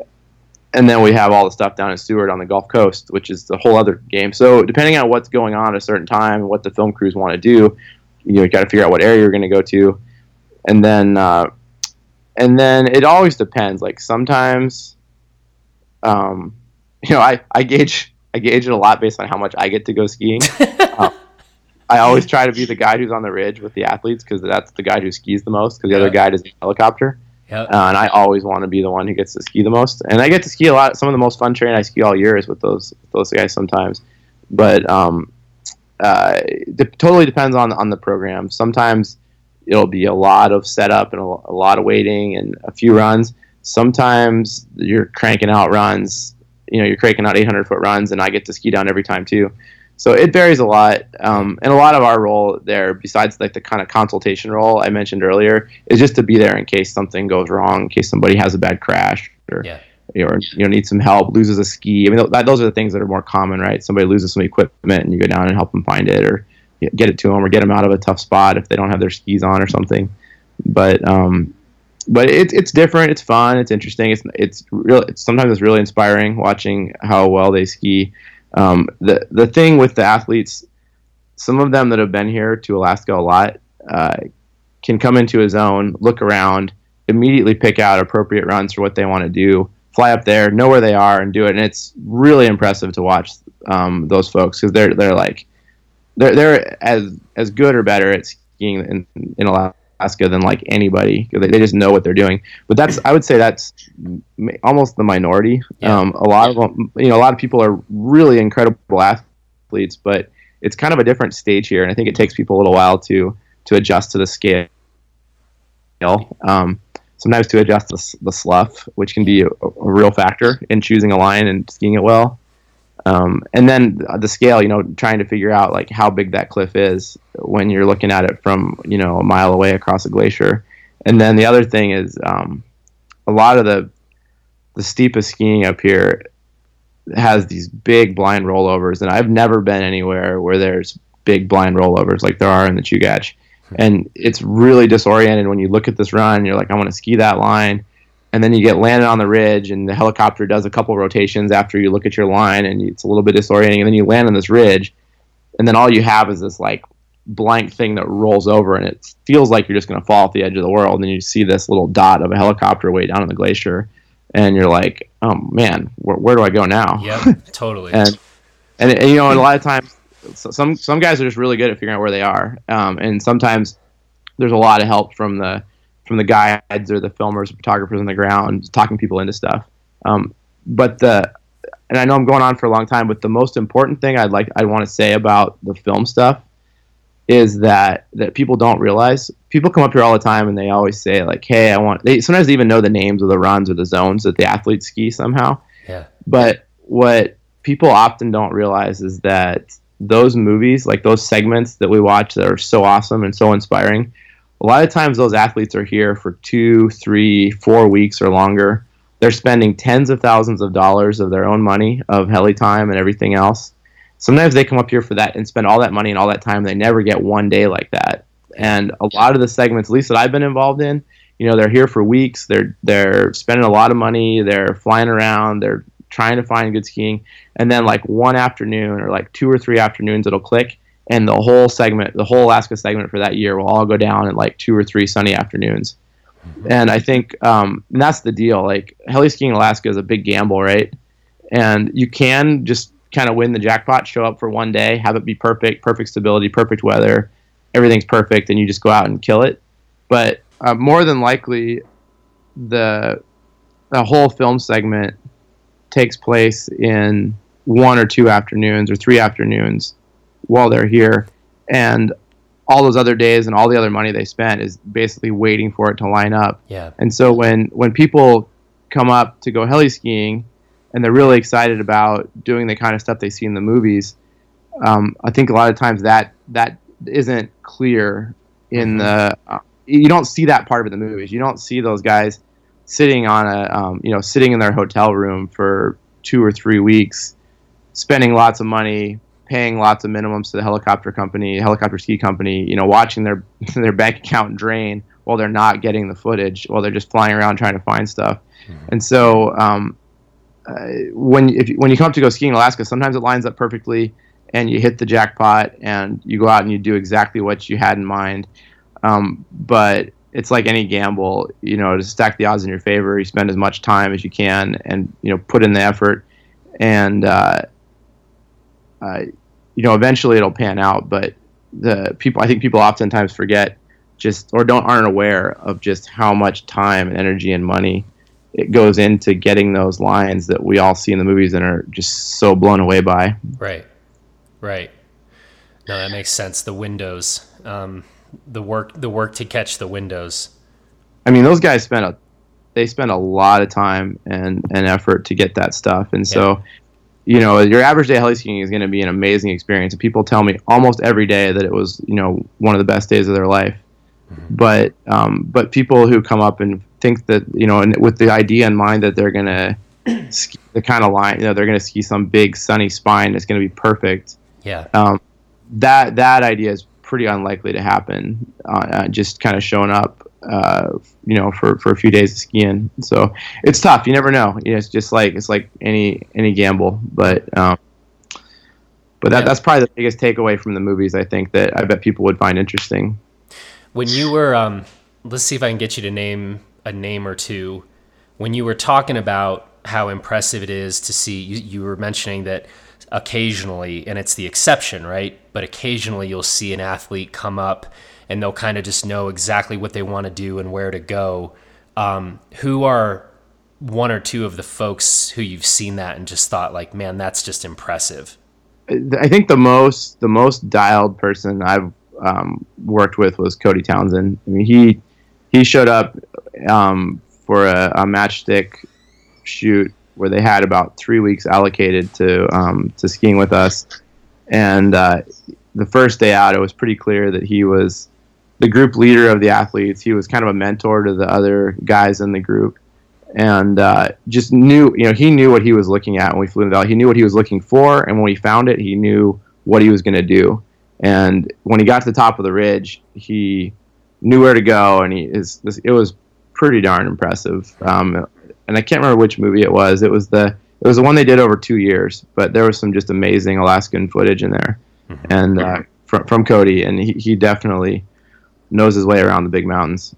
Speaker 2: And then we have all the stuff down in Seward on the Gulf Coast, which is the whole other game. So depending on what's going on at a certain time and what the film crews want to do, you know, you got to figure out what area you're going to go to. And then uh, and then it always depends. Like sometimes, um, you know, I, I gauge I gauge it a lot based on how much I get to go skiing. um, I always try to be the guy who's on the ridge with the athletes, because that's the guy who skis the most, because the yeah. other guy is in the helicopter. Yep. Uh, and I always want to be the one who gets to ski the most. And I get to ski a lot. Some of the most fun terrain I ski all year is with those with those guys sometimes. But um, uh, it totally depends on, on the program. Sometimes it'll be a lot of setup and a, a lot of waiting and a few runs. Sometimes you're cranking out runs. You know, you're cranking out eight hundred foot runs, and I get to ski down every time too. So it varies a lot, um, and a lot of our role there, besides like the kind of consultation role I mentioned earlier, is just to be there in case something goes wrong, in case somebody has a bad crash, or yeah. or you know needs some help, loses a ski. I mean, th- those are the things that are more common, right? Somebody loses some equipment, and you go down and help them find it, or get it to them, or get them out of a tough spot if they don't have their skis on or something. But um, but it's it's different. It's fun. It's interesting. It's it's real. It's, sometimes it's really inspiring watching how well they ski. Um, the the thing with the athletes, some of them that have been here to Alaska a lot, uh, can come into a zone, look around, immediately pick out appropriate runs for what they want to do, fly up there, know where they are, and do it. And it's really impressive to watch um, those folks because they're they're like they're they're as as good or better at skiing in, in Alaska than like anybody. They, they just know what they're doing. But that's I would say that's almost the minority.
Speaker 1: Yeah.
Speaker 2: Um, a lot of them, you know, a lot of people are really incredible athletes, but it's kind of a different stage here, and I think it takes people a little while to to adjust to the scale. Um, sometimes to adjust the, the slough, which can be a, a real factor in choosing a line and skiing it well. Um, and then the scale, you know, trying to figure out like how big that cliff is when you're looking at it from, you know, a mile away across a glacier. And then the other thing is um, a lot of the the steepest skiing up here has these big blind rollovers, and I've never been anywhere where there's big blind rollovers like there are in the Chugach. And it's really disoriented when you look at this run. You're like, I want to ski that line. And then you get landed on the ridge, and the helicopter does a couple rotations after you look at your line, and it's a little bit disorienting. And then you land on this ridge, and then all you have is this like blank thing that rolls over, and it feels like you're just going to fall off the edge of the world. And then you see this little dot of a helicopter way down on the glacier, and you're like, oh man, where, where do I go now?
Speaker 1: Yeah, totally.
Speaker 2: and, and and you know, and a lot of times, so some some guys are just really good at figuring out where they are, um, and sometimes there's a lot of help from the from the guides or the filmers, or photographers on the ground, talking people into stuff. Um, but the and I know I'm going on for a long time, but the most important thing I'd like I want to say about the film stuff is that that people don't realize. People come up here all the time and they always say like, "Hey, I want." They sometimes they even know the names of the runs or the zones that the athletes ski somehow.
Speaker 1: Yeah.
Speaker 2: But what people often don't realize is that those movies, like those segments that we watch that are so awesome and so inspiring, a lot of times those athletes are here for two, three, four weeks or longer. They're spending tens of thousands of dollars of their own money, of heli time and everything else. Sometimes they come up here for that and spend all that money and all that time. They never get one day like that. And a lot of the segments, at least that I've been involved in, you know, they're here for weeks. They're they're spending a lot of money. They're flying around. They're trying to find good skiing. And then like one afternoon or like two or three afternoons, it'll click. And the whole segment, the whole Alaska segment for that year will all go down in like two or three sunny afternoons. Mm-hmm. And I think um, and that's the deal. Like heli skiing in Alaska is a big gamble, right? And you can just kind of win the jackpot, show up for one day, have it be perfect, perfect stability, perfect weather, everything's perfect, and you just go out and kill it. But uh, more than likely, the the whole film segment takes place in one or two afternoons or three afternoons while they're here, and all those other days and all the other money they spent is basically waiting for it to line up.
Speaker 1: Yeah.
Speaker 2: And so when when people come up to go heli skiing and they're really excited about doing the kind of stuff they see in the movies, um, I think a lot of times that that isn't clear in mm-hmm. the uh, you don't see that part of it in the movies. You don't see those guys sitting on a um, you know sitting in their hotel room for two or three weeks, spending lots of money, paying lots of minimums to the helicopter company, helicopter ski company, you know, watching their their bank account drain while they're not getting the footage, while they're just flying around trying to find stuff. Mm-hmm. And so um, uh, when if when you come up to go skiing in Alaska, sometimes it lines up perfectly, and you hit the jackpot, and you go out and you do exactly what you had in mind. Um, but it's like any gamble, you know, to stack the odds in your favor, you spend as much time as you can, and you know, put in the effort, and uh, uh, you know, eventually it'll pan out. But the people, I think people oftentimes forget just or don't aren't aware of just how much time and energy and money it goes into getting those lines that we all see in the movies and are just so blown away by.
Speaker 1: Right, right. No, that makes sense. The windows, um, the work, the work to catch the windows.
Speaker 2: I mean, those guys spend a they spend a lot of time and, and effort to get that stuff, and so. Yeah. You know, your average day heli skiing is going to be an amazing experience. And people tell me almost every day that it was, you know, one of the best days of their life. Mm-hmm. But um, but people who come up and think that, you know, and with the idea in mind that they're going to ski the kind of line, you know, they're going to ski some big sunny spine that's going to be perfect.
Speaker 1: Yeah.
Speaker 2: Um, that that idea is pretty unlikely to happen. Uh, just kind of showing up uh, you know, for, for a few days of skiing. So it's tough. You never know. You know, it's just like it's like any any gamble. But um, but that,
Speaker 1: yeah.
Speaker 2: that's probably the biggest takeaway from the movies, I think, that I bet people would find interesting.
Speaker 1: When you were, um, let's see if I can get you to name a name or two. When you were talking about how impressive it is to see, you, you were mentioning that occasionally, and it's the exception, right? But occasionally you'll see an athlete come up and they'll kind of just know exactly what they want to do and where to go. Um, who are one or two of the folks who you've seen that and just thought like, man, that's just impressive?
Speaker 2: I think the most the most dialed person I've um, worked with was Cody Townsend. I mean, he he showed up um, for a, a matchstick shoot where they had about three weeks allocated to um, to skiing with us, and uh, the first day out, it was pretty clear that he was the group leader of the athletes. He was kind of a mentor to the other guys in the group, and uh, just knew, you know, he knew what he was looking at when we flew in the valley. He knew what he was looking for, and when he found it, he knew what he was going to do. And when he got to the top of the ridge, he knew where to go, and he is. It was pretty darn impressive. Um, and I can't remember which movie it was. It was the it was the one they did over two years, but there was some just amazing Alaskan footage in there, mm-hmm. and uh, from from Cody, and he, he definitely knows his way around the big mountains.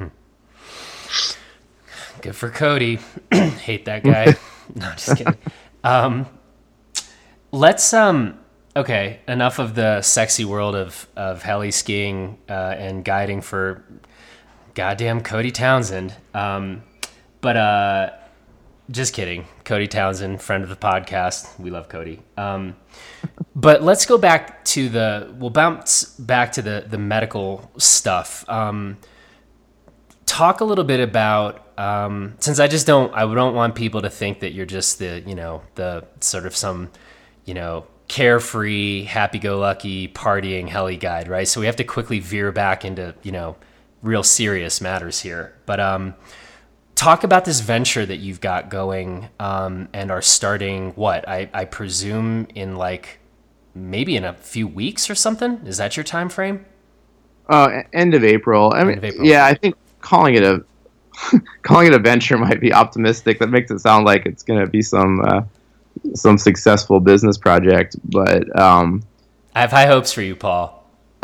Speaker 1: Good for Cody. Hate that guy. No, just kidding. Um, let's um. Okay, enough of the sexy world of of heli skiing uh, and guiding for goddamn Cody Townsend. Um, but uh, just kidding. Cody Townsend, friend of the podcast. We love Cody. Um, but let's go back to the, we'll bounce back to the, the medical stuff. Um, talk a little bit about, um, since I just don't, I don't want people to think that you're just the, you know, the sort of some, you know, carefree, happy-go-lucky, partying heli guide, right? So we have to quickly veer back into, you know, real serious matters here. But um, talk about this venture that you've got going um, and are starting, what, I, I presume in like maybe in a few weeks or something? Is that your time frame?
Speaker 2: Uh, end of April. I mean, of April. Yeah, I think calling it a calling it a venture might be optimistic. That makes it sound like it's going to be some uh, some successful business project. But um,
Speaker 1: I have high hopes for you, Paul.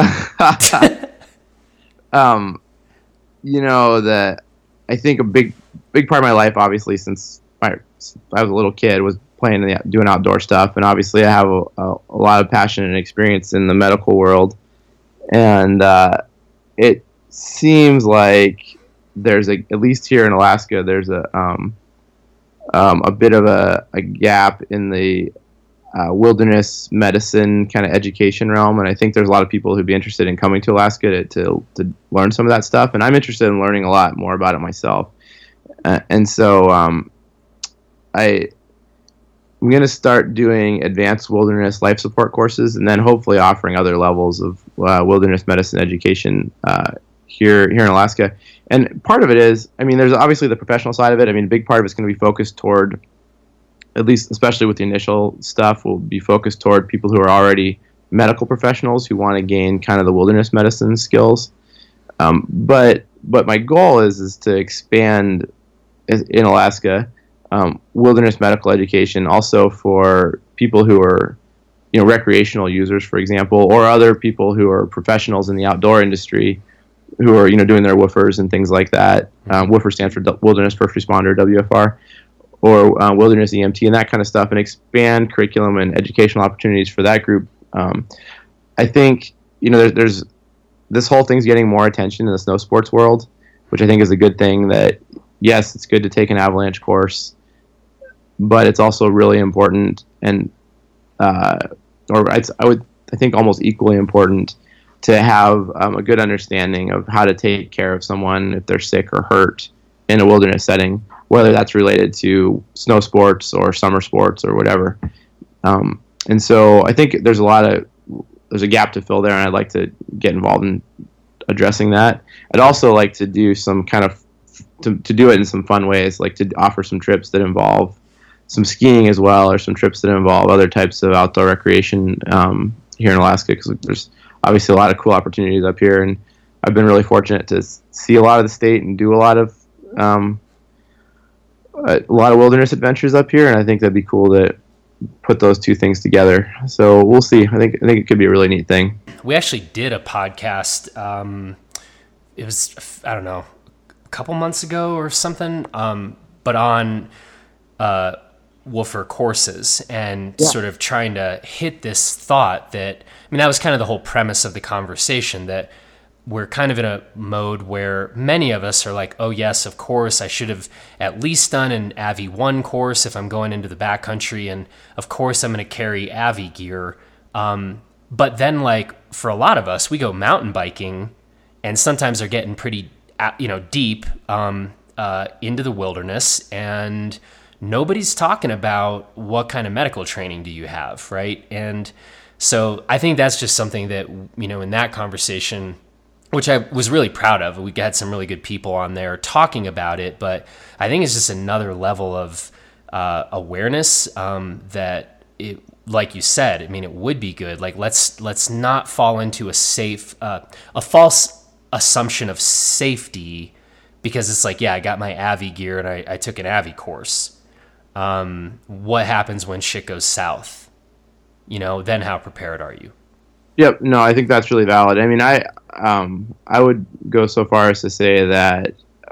Speaker 2: um, you know, that I think a big big part of my life, obviously, since my, since I was a little kid, was playing and doing outdoor stuff, and obviously I have a, a, a lot of passion and experience in the medical world, and uh, it seems like there's a, at least here in Alaska, there's a um, um, a bit of a, a gap in the uh, wilderness medicine kind of education realm, and I think there's a lot of people who'd be interested in coming to Alaska to, to, to learn some of that stuff, and I'm interested in learning a lot more about it myself. Uh, and so um, I, I'm going to start doing advanced wilderness life support courses, and then hopefully offering other levels of uh, wilderness medicine education uh, here here in Alaska. And part of it is, I mean, there's obviously the professional side of it. I mean, a big part of it's going to be focused toward, at least especially with the initial stuff, will be focused toward people who are already medical professionals who want to gain kind of the wilderness medicine skills. Um, but but my goal is is to expand in Alaska um, wilderness medical education also for people who are, you know, recreational users, for example, or other people who are professionals in the outdoor industry who are, you know, doing their woofers and things like that. Um, woofer stands for Wilderness First Responder, W F R, or uh, Wilderness E M T and that kind of stuff, and expand curriculum and educational opportunities for that group. Um, I think, you know, there's, there's this whole thing's getting more attention in the snow sports world, which I think is a good thing. That, yes, it's good to take an avalanche course, but it's also really important, and uh, or it's, I would I think almost equally important to have um, a good understanding of how to take care of someone if they're sick or hurt in a wilderness setting, whether that's related to snow sports or summer sports or whatever. Um, and so I think there's a lot of there's a gap to fill there, and I'd like to get involved in addressing that. I'd also like to do some kind of to, to do it in some fun ways, like to offer some trips that involve some skiing as well, or some trips that involve other types of outdoor recreation um, here in Alaska, because there's obviously a lot of cool opportunities up here, and I've been really fortunate to see a lot of the state and do a lot of um, a lot of wilderness adventures up here, and I think that'd be cool to put those two things together. So we'll see. I think I think it could be a really neat thing.
Speaker 1: We actually did a podcast. Um, it was, I don't know, a couple months ago or something, um, but on uh, Wolfer courses and yeah. sort of trying to hit this thought that, I mean, that was kind of the whole premise of the conversation, that we're kind of in a mode where many of us are like, oh yes, of course, I should have at least done an A V I one course if I'm going into the backcountry, and of course I'm going to carry A V I gear. Um, but then, like, for a lot of us, we go mountain biking, and sometimes they're getting pretty, you know, deep um, uh, into the wilderness, and nobody's talking about what kind of medical training do you have, right? And so I think that's just something that, you know, in that conversation, which I was really proud of, we had some really good people on there talking about it, but I think it's just another level of uh, awareness um, that it, like you said, I mean, it would be good. Like, let's let's not fall into a safe, uh, a false assumption of safety, because it's like, yeah, I got my A V I gear and I, I took an A V I course. Um, what happens when shit goes south? You know, then how prepared are you?
Speaker 2: Yep. No, I think that's really valid. I mean, I um, I would go so far as to say that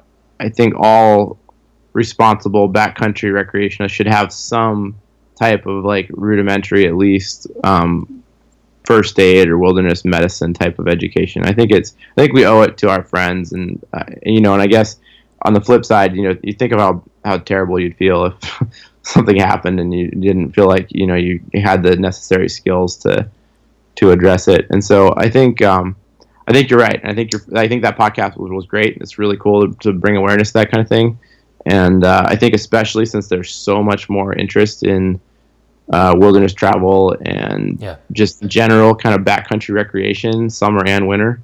Speaker 2: I think all responsible backcountry recreationists should have some type of, like, rudimentary, at least, um, first aid or wilderness medicine type of education. I think it's I think we owe it to our friends, and uh, you know, and I guess on the flip side, you know, you think of how how terrible you'd feel if something happened and you didn't feel like, you know, you had the necessary skills to to address it. And so I think um, I think you're right. I think you're I think that podcast was, was great. It's really cool to, to bring awareness to that kind of thing. And uh, I think especially since there's so much more interest in uh, wilderness travel and yeah. just general kind of backcountry recreation, summer and winter,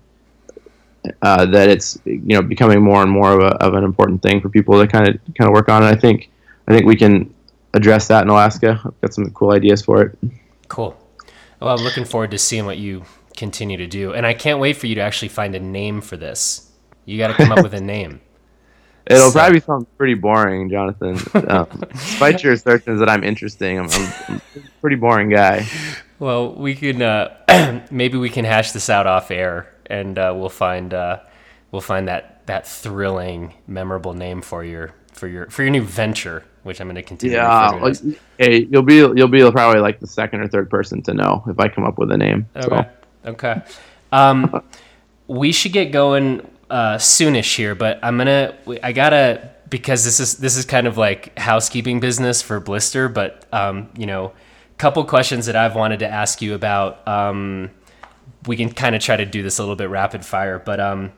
Speaker 2: uh, that it's, you know, becoming more and more of, a, of an important thing for people to kind of kind of work on. And I think I think we can address that in Alaska. I've got some cool ideas for it.
Speaker 1: Cool. Well, I'm looking forward to seeing what you continue to do, and I can't wait for you to actually find a name for this. You got to come up with a name.
Speaker 2: It'll so. probably be something pretty boring, Jonathan. Um, despite your assertions that I'm interesting, I'm, I'm, I'm a pretty boring guy.
Speaker 1: Well, we can uh, maybe we can hash this out off air, and uh, we'll find uh, we'll find that, that thrilling, memorable name for your for your for your new venture, which I'm going to continue.
Speaker 2: Yeah, like, hey, you'll be you'll be probably like the second or third person to know if I come up with a name.
Speaker 1: Okay.
Speaker 2: So.
Speaker 1: Okay. Um, we should get going uh, soonish here, but I'm gonna. I gotta because this is this is kind of like housekeeping business for Blister, but um, you know, a couple questions that I've wanted to ask you about. Um, we can kind of try to do this a little bit rapid fire, but um,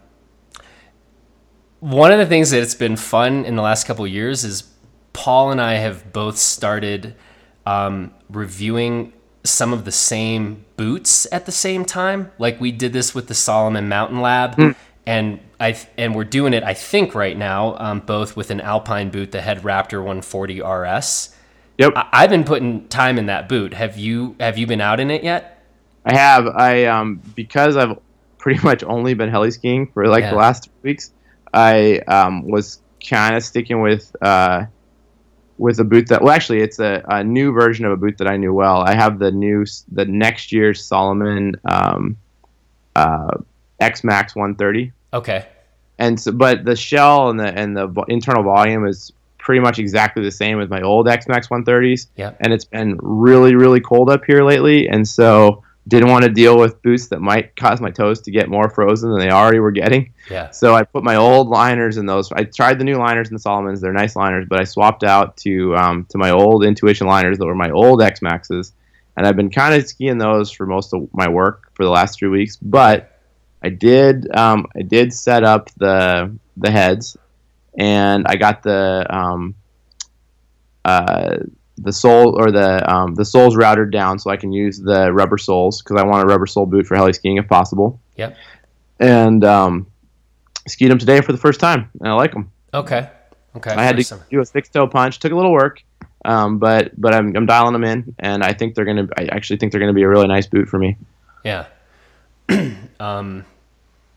Speaker 1: one of the things that's been fun in the last couple of years is Paul and I have both started um, reviewing some of the same boots at the same time. Like, we did this with the Salomon Mountain Lab, mm. and I and we're doing it, I think, right now, um, both with an Alpine boot, the Head Raptor one forty R S.
Speaker 2: Yep.
Speaker 1: I, I've been putting time in that boot. Have you Have you been out in it yet?
Speaker 2: I have. I um because I've pretty much only been heli skiing for like yeah. the last three weeks. I um was kind of sticking with uh. with a boot that, well, actually, it's a, a new version of a boot that I knew well. I have the new, the next year's Salomon um, uh, X Max one thirty.
Speaker 1: Okay.
Speaker 2: And so, but the shell and the and the internal volume is pretty much exactly the same as my old X Max one thirties.
Speaker 1: Yeah.
Speaker 2: And it's been really, really cold up here lately, and so didn't want to deal with boots that might cause my toes to get more frozen than they already were getting.
Speaker 1: Yeah.
Speaker 2: So I put my old liners in those. I tried the new liners in the Salomons. They're nice liners, but I swapped out to um, to my old Intuition liners that were my old X Maxes, and I've been kind of skiing those for most of my work for the last three weeks. But I did um, I did set up the the heads, and I got the um, uh. the sole or the um, the soles routed down so I can use the rubber soles, because I want a rubber sole boot for heli skiing if possible.
Speaker 1: Yep.
Speaker 2: And um, skied them today for the first time, and I like them.
Speaker 1: Okay. Okay.
Speaker 2: I had to summer. do a six toe punch. Took a little work, um, but but I'm I'm dialing them in, and I think they're gonna. I actually think they're gonna be a really nice boot for me.
Speaker 1: Yeah. um,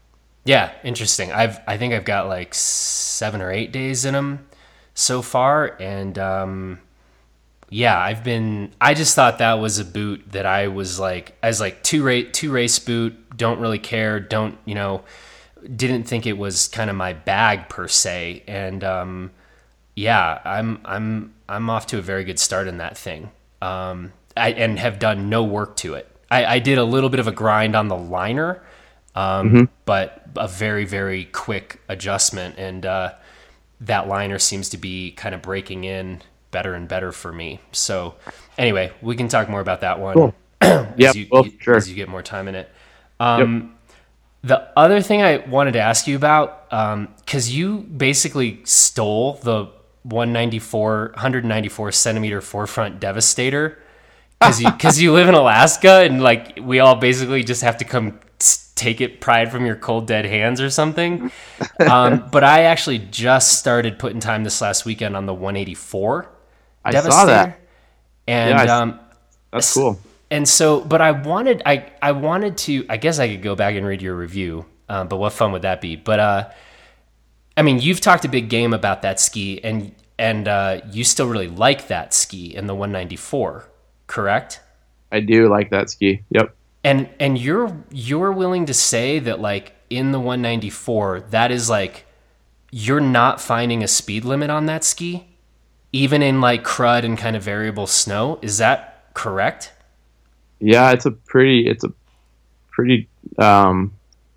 Speaker 1: Yeah, interesting. I've I think I've got like seven or eight days in them so far, and um, yeah, I've been. I just thought that was a boot that I was like, as like two race two race boot. Don't really care. Don't you know? Didn't think it was kind of my bag per se, and um, yeah, I'm I'm I'm off to a very good start in that thing. Um, I and have done no work to it. I, I did a little bit of a grind on the liner. Um, mm-hmm. But a very, very quick adjustment. And uh, that liner seems to be kind of breaking in better and better for me. So anyway, we can talk more about that one
Speaker 2: cool.
Speaker 1: as,
Speaker 2: yep,
Speaker 1: you,
Speaker 2: well, sure.
Speaker 1: as you get more time in it. Um, yep. The other thing I wanted to ask you about, because um, you basically stole the one ninety-four, one ninety-four centimeter forefront Devastator because you, cause you live in Alaska and like we all basically just have to come take it pried from your cold dead hands or something. Um, but I actually just started putting time this last weekend on the one eighty-four
Speaker 2: I
Speaker 1: Devastator.
Speaker 2: saw that.
Speaker 1: And
Speaker 2: yeah,
Speaker 1: um,
Speaker 2: that's cool.
Speaker 1: And so, but I wanted, I, I wanted to, I guess I could go back and read your review, um, but what fun would that be? But, uh, I mean, you've talked a big game about that ski and, and, uh, you still really like that ski in the one ninety-four, correct?
Speaker 2: I do like that ski. Yep.
Speaker 1: And, and you're, you're willing to say that like in the one ninety-four, that is like, you're not finding a speed limit on that ski, even in like crud and kind of variable snow. Is that correct?
Speaker 2: Yeah, it's a pretty, it's a pretty, um,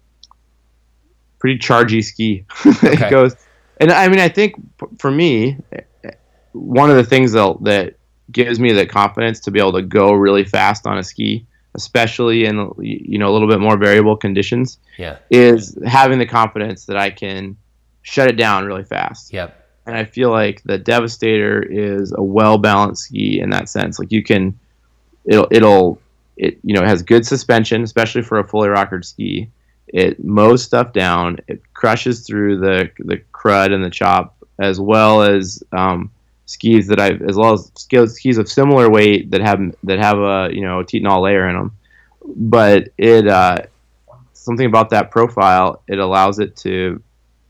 Speaker 2: pretty chargy ski.
Speaker 1: Okay.
Speaker 2: It goes, and I mean, I think for me, one of the things that that gives me the confidence to be able to go really fast on a ski, especially in you know a little bit more variable conditions,
Speaker 1: yeah,
Speaker 2: is having the confidence that I can shut it down really fast.
Speaker 1: Yep.
Speaker 2: And I feel like the Devastator is a well balanced ski in that sense. Like you can, it'll it'll. It you know it has good suspension, especially for a fully rockered ski. It mows stuff down. It crushes through the the crud and the chop, as well as um, skis that I've as well as skis, skis of similar weight that have that have a you know a Titanol layer in them. But it uh, something about that profile, it allows it to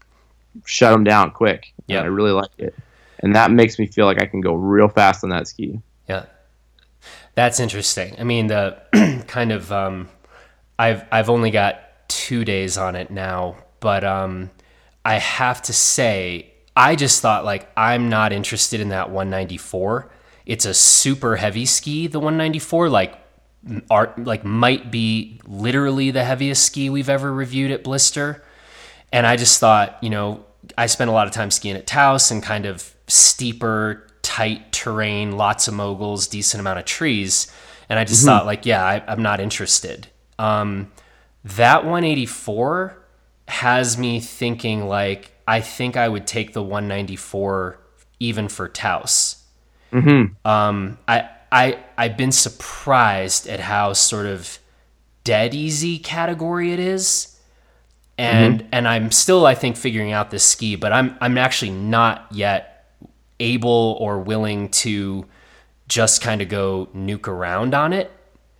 Speaker 2: shut them down quick.
Speaker 1: Yeah,
Speaker 2: I really like it, and that makes me feel like I can go real fast on that ski.
Speaker 1: Yeah. That's interesting. I mean, the kind of um, I've I've only got two days on it now, but um, I have to say I just thought like I'm not interested in that one ninety-four. It's a super heavy ski, the one ninety-four, like art like might be literally the heaviest ski we've ever reviewed at Blister. And I just thought, you know, I spent a lot of time skiing at Taos and kind of steeper, tight terrain, lots of moguls, decent amount of trees. And I just mm-hmm. thought like, yeah, I, I'm not interested. Um, that one eighty-four has me thinking like, I think I would take the one ninety-four even for Taos.
Speaker 2: Mm-hmm.
Speaker 1: Um, I, I, I've been surprised at how sort of dead easy category it is. And, mm-hmm. and I'm still, I think, figuring out this ski, but I'm, I'm actually not yet able or willing to just kind of go nuke around on it.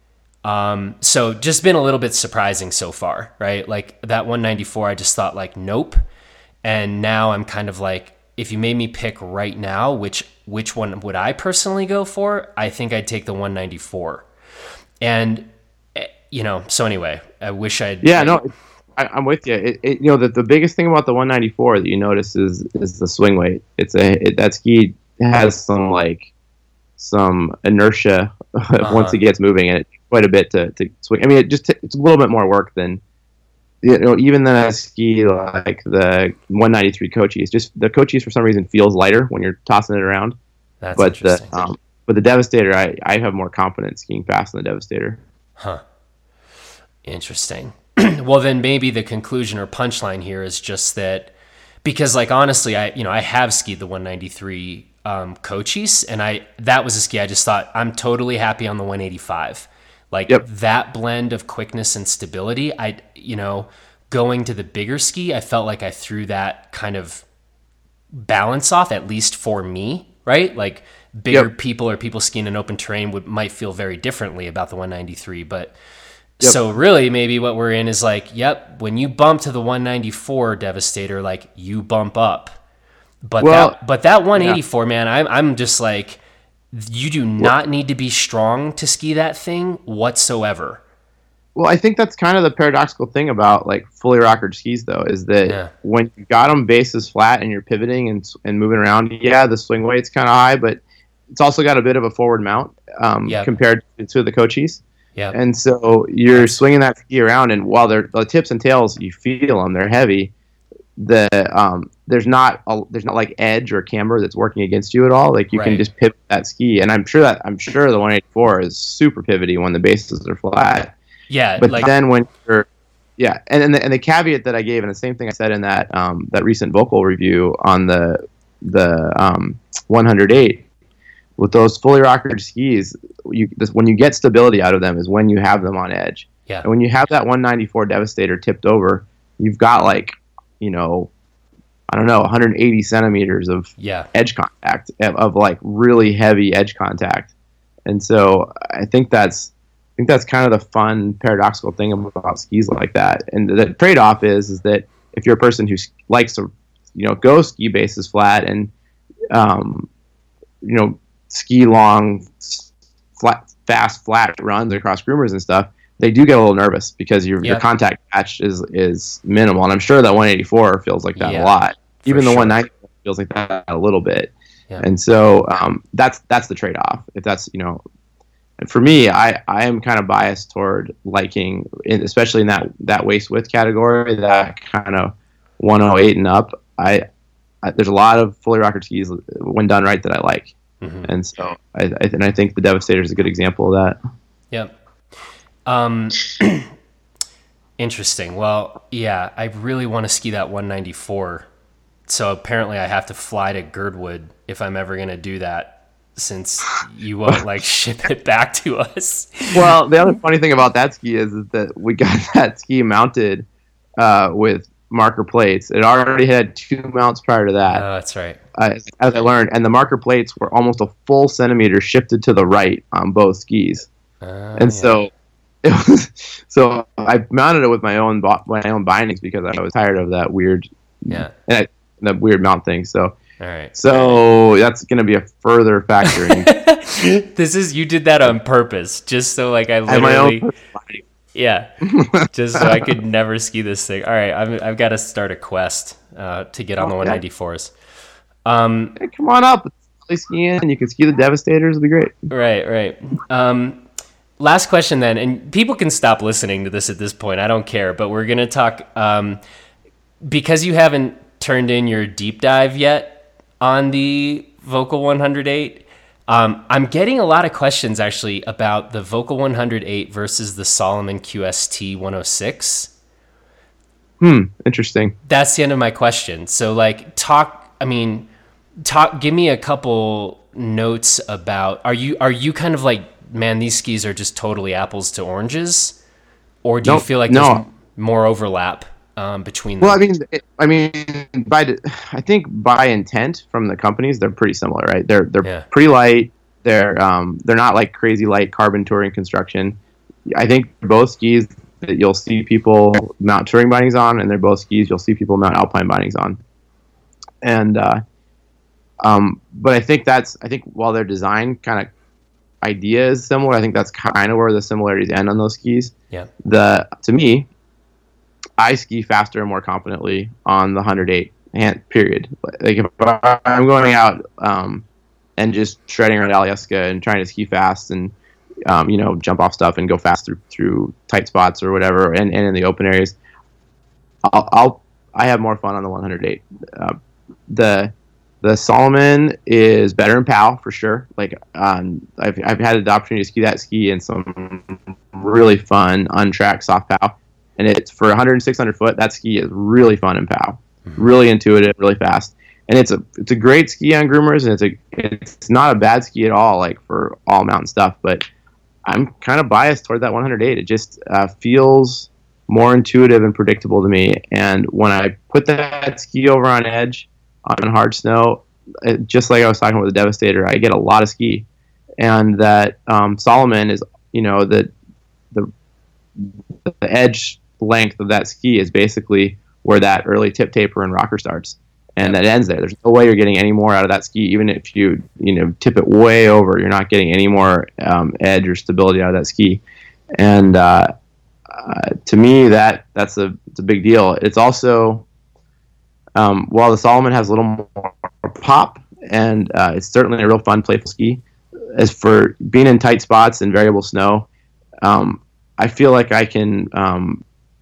Speaker 1: Um, so just been a little bit surprising so far, right? Like that one ninety-four, I just thought like, nope. And now I'm kind of like, if you made me pick right now, which, which one would I personally go for? I think I'd take the one ninety-four. And, you know, so anyway, I wish I'd.
Speaker 2: Yeah, no, I, I'm with you. It, it, you know, the, the biggest thing about the one ninety-four that you notice is is the swing weight. It's a it, that ski has some like some inertia uh-huh. once it gets moving, and it's quite a bit to, to swing. I mean, it just t- it's a little bit more work than you know even than a ski like the one ninety-three Cochise. Just the Cochise for some reason feels lighter when you're tossing it around.
Speaker 1: That's
Speaker 2: but
Speaker 1: interesting.
Speaker 2: The, um, but the Devastator, I, I have more confidence skiing fast than the Devastator.
Speaker 1: Huh. Interesting. Well, then maybe the conclusion or punchline here is just that because, like, honestly, I you know I have skied the one ninety-three um, Cochise, and I that was a ski I just thought I'm totally happy on the one eighty-five. Like yep. that blend of quickness and stability. I you know going to the bigger ski, I felt like I threw that kind of balance off, at least for me, right? Like bigger yep. people or people skiing in open terrain would might feel very differently about the one ninety-three, but.
Speaker 2: Yep.
Speaker 1: So really, maybe what we're in is like, yep, when you bump to the one ninety-four Devastator, like you bump up. But
Speaker 2: well,
Speaker 1: that but that one eighty-four, yeah. man, I'm I'm just like, you do not well, need to be strong to ski that thing whatsoever.
Speaker 2: Well, I think that's kind of the paradoxical thing about like fully rockered skis, though, is that yeah. when you got them bases flat and you're pivoting and and moving around, yeah, the swing weight's kind of high, but it's also got a bit of a forward mount um, yep. compared to the Cochise.
Speaker 1: Yeah.
Speaker 2: And so you're swinging that ski around, and while they're the tips and tails, you feel them, they're heavy. The um, there's not a, there's not like edge or camber that's working against you at all. Like you right. can just pivot that ski, and I'm sure that I'm sure the one eighty-four is super pivoty when the bases are flat.
Speaker 1: Yeah,
Speaker 2: but
Speaker 1: like,
Speaker 2: then when you're yeah, and and the, and the caveat that I gave, and the same thing I said in that um, that recent vocal review on the the um, one oh eight. With those fully rockered skis, you this, when you get stability out of them is when you have them on edge.
Speaker 1: Yeah.
Speaker 2: And when you have that one ninety-four Devastator tipped over, you've got like, you know, I don't know, one hundred eighty centimeters of
Speaker 1: yeah.
Speaker 2: edge contact, of, of like really heavy edge contact. And so I think that's I think that's kind of the fun paradoxical thing about skis like that. And the trade-off is is that if you're a person who likes to, you know, go ski bases flat and, um, you know, ski long, flat, fast, flat runs across groomers and stuff, they do get a little nervous because your
Speaker 1: yeah.
Speaker 2: your contact patch is is minimal. And I'm sure that one eighty-four feels like that
Speaker 1: yeah,
Speaker 2: a lot. Even the
Speaker 1: sure.
Speaker 2: one ninety feels like that a little bit.
Speaker 1: Yeah.
Speaker 2: And so um, that's that's the trade-off. If that's, you know, and for me, I, I am kind of biased toward liking, especially in that, that waist width category, that kind of one oh eight and up. I, I there's a lot of fully rockered skis when done right that I like. Mm-hmm. And so, I, I and I think the Devastator is a good example of that.
Speaker 1: Yep. Um, interesting. Well, yeah, I really want to ski that one ninety-four. So apparently, I have to fly to Girdwood if I'm ever going to do that, since you won't like ship it back to us.
Speaker 2: Well, the other funny thing about that ski is, is that we got that ski mounted uh, with marker plates. It already had two mounts prior to that.
Speaker 1: Oh, that's right.
Speaker 2: Uh, as I learned, and the marker plates were almost a full centimeter shifted to the right on both skis,
Speaker 1: uh,
Speaker 2: and
Speaker 1: yeah.
Speaker 2: so it was. So I mounted it with my own my own bindings because I was tired of that weird,
Speaker 1: yeah,
Speaker 2: and I, that weird mount thing. So,
Speaker 1: all right.
Speaker 2: So that's going to be a further factor. In.
Speaker 1: This is you did that on purpose, just so like I literally.
Speaker 2: I have my own
Speaker 1: Yeah, just so I could never ski this thing. All right, I've, I've got to start a quest uh, to get on the one ninety-fours. Um,
Speaker 2: hey, come on up, play skiing, and you can ski the Devastators. It'll be great.
Speaker 1: Right, right. Um, last question then, and people can stop listening to this at this point. I don't care, but we're gonna talk um, because you haven't turned in your deep dive yet on the Vocal one oh eight. Um, I'm getting a lot of questions actually about the Vocal one oh eight versus the Salomon Q S T one oh six.
Speaker 2: Hmm, interesting.
Speaker 1: That's the end of my question. So like talk, I mean, talk, give me a couple notes about, are you, are you kind of like, man, these skis are just totally apples to oranges? Or do
Speaker 2: nope,
Speaker 1: you feel like
Speaker 2: no.
Speaker 1: there's more overlap um, between them?
Speaker 2: Well, I mean, it, I mean, by I think by intent from the companies, they're pretty similar, right? They're they're
Speaker 1: yeah.
Speaker 2: pretty light. They're um they're not like crazy light carbon touring construction. I think both skis that you'll see people mount touring bindings on, and they're both skis you'll see people mount alpine bindings on. And uh, um, but I think that's I think while their design kind of idea is similar, I think that's kind of where the similarities end on those skis.
Speaker 1: Yeah. The
Speaker 2: to me. I ski faster and more confidently on the one oh eight, hand, period. Like if I'm going out um, and just shredding around Alyeska and trying to ski fast and um, you know jump off stuff and go fast through through tight spots or whatever, and, and in the open areas, I'll, I'll I have more fun on the one oh eight. Uh, the the Salomon is better in P O W for sure. Like um, I've I've had the opportunity to ski that ski in some really fun untracked soft P O W. And it's for one hundred, six hundred foot. That ski is really fun in P O W, mm-hmm. really intuitive, really fast, and it's a it's a great ski on groomers, and it's a it's not a bad ski at all, like for all mountain stuff. But I'm kind of biased toward that one oh eight. It just uh, feels more intuitive and predictable to me. And when I put that ski over on edge on hard snow, it, just like I was talking about with the Devastator, I get a lot of ski. And that um, Salomon is, you know, the the the edge length of that ski is basically where that early tip taper and rocker starts, and that ends there. There's no way you're getting any more out of that ski, even if you you know tip it way over. You're not getting any more um, edge or stability out of that ski, and uh, uh, to me that that's a it's a big deal. It's also um, while the Salomon has a little more pop, and uh, it's certainly a real fun, playful ski. As for being in tight spots and variable snow, um, I feel like I can um,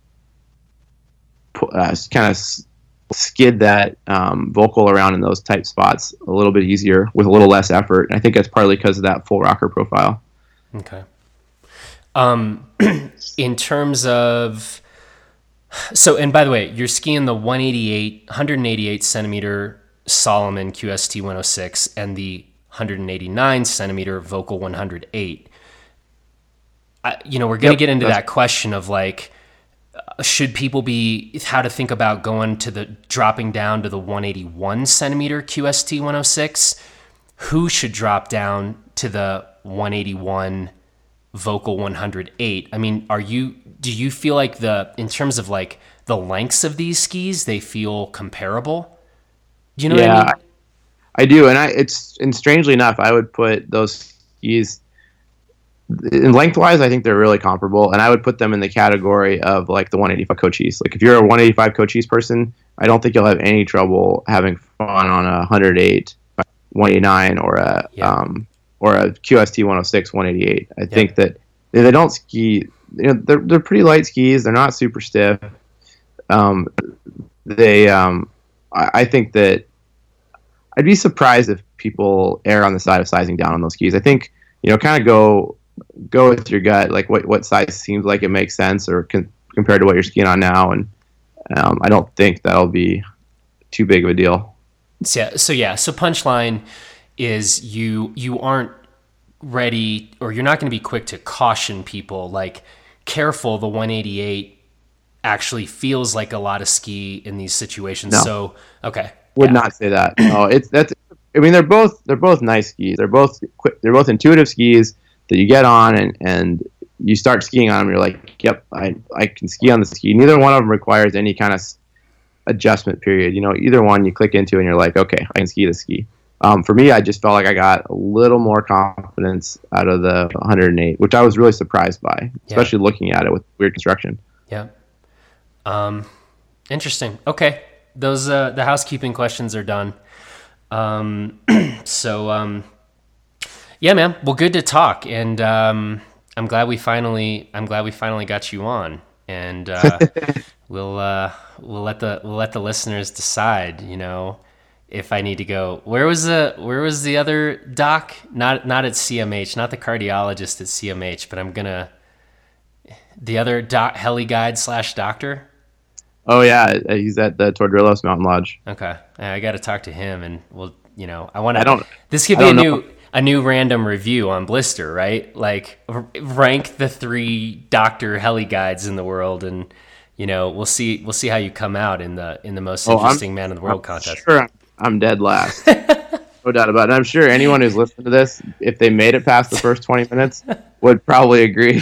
Speaker 2: uh, kind of s- skid that um, Volkl around in those tight spots a little bit easier with a little less effort. And I think that's partly because of that full rocker profile.
Speaker 1: Okay. Um, in terms of, so, and by the way, you're skiing the one eighty-eight, one eighty-eight centimeter Salomon Q S T one oh six and the one eighty-nine centimeter Volkl one oh eight. I, you know, we're going to yep, get into that question of like, uh, should people be, how to think about going to the, dropping down to the one eighty-one centimeter Q S T one oh six? Who should drop down to the one eighty-one Volkl one oh eight? I mean, are you, do you feel like the, in terms of like the lengths of these skis, they feel comparable? Do you know
Speaker 2: yeah,
Speaker 1: what I mean?
Speaker 2: I do, and I it's and strangely enough, I would put those skis in lengthwise. I think they're really comparable, and I would put them in the category of like the one eighty-five Cochise. Like if you're a one eighty-five Cochise person, I don't think you'll have any trouble having fun on a one oh eight, one eighty-nine, or a yeah. um or a Q S T one oh six, one eighty-eight. I yeah. think that they don't ski. You know, they're they're pretty light skis. They're not super stiff. Um, they um, I, I think that. I'd be surprised if people err on the side of sizing down on those skis. I think, you know, kind of go go with your gut, like what, what size seems like it makes sense or con- compared to what you're skiing on now. And um, I don't think that'll be too big of a deal.
Speaker 1: So, yeah, so yeah, so punchline is you you aren't ready, or you're not going to be quick to caution people, like, careful, the one eighty-eight actually feels like a lot of ski in these situations. No. So, okay.
Speaker 2: Would
Speaker 1: yeah.
Speaker 2: not say that. No, it's that's. I mean, they're both they're both nice skis. They're both quick, they're both intuitive skis that you get on and, and you start skiing on them. You're like, yep, I I can ski on the ski. Neither one of them requires any kind of adjustment period. You know, either one you click into and you're like, okay, I can ski the ski. Um, for me, I just felt like I got a little more confidence out of the one oh eight, which I was really surprised by, especially yeah. looking at it with weird construction.
Speaker 1: Yeah. Um, interesting. Okay. Those uh, the housekeeping questions are done. Um, so um, yeah, man. Well, good to talk, and um, I'm glad we finally I'm glad we finally got you on, and uh, we'll uh, we'll let the we'll let the listeners decide. You know, if I need to go. Where was the Where was the other doc? Not not at C M H, not the cardiologist at C M H, but I'm gonna the other doc, heli guide slash doctor.
Speaker 2: Oh yeah, he's at the Tordrillos Mountain Lodge.
Speaker 1: Okay, I got to talk to him, and we'll, you know, I want to.
Speaker 2: I don't.
Speaker 1: This could be a new know. a new random review on Blister, right? Like r- rank the three doctor heli guides in the world, and you know, we'll see we'll see how you come out in the in the most oh, interesting I'm, man in the world
Speaker 2: I'm
Speaker 1: contest.
Speaker 2: Sure, I'm, I'm dead last. No doubt about it. I'm sure anyone who's listened to this, if they made it past the first twenty minutes, would probably agree.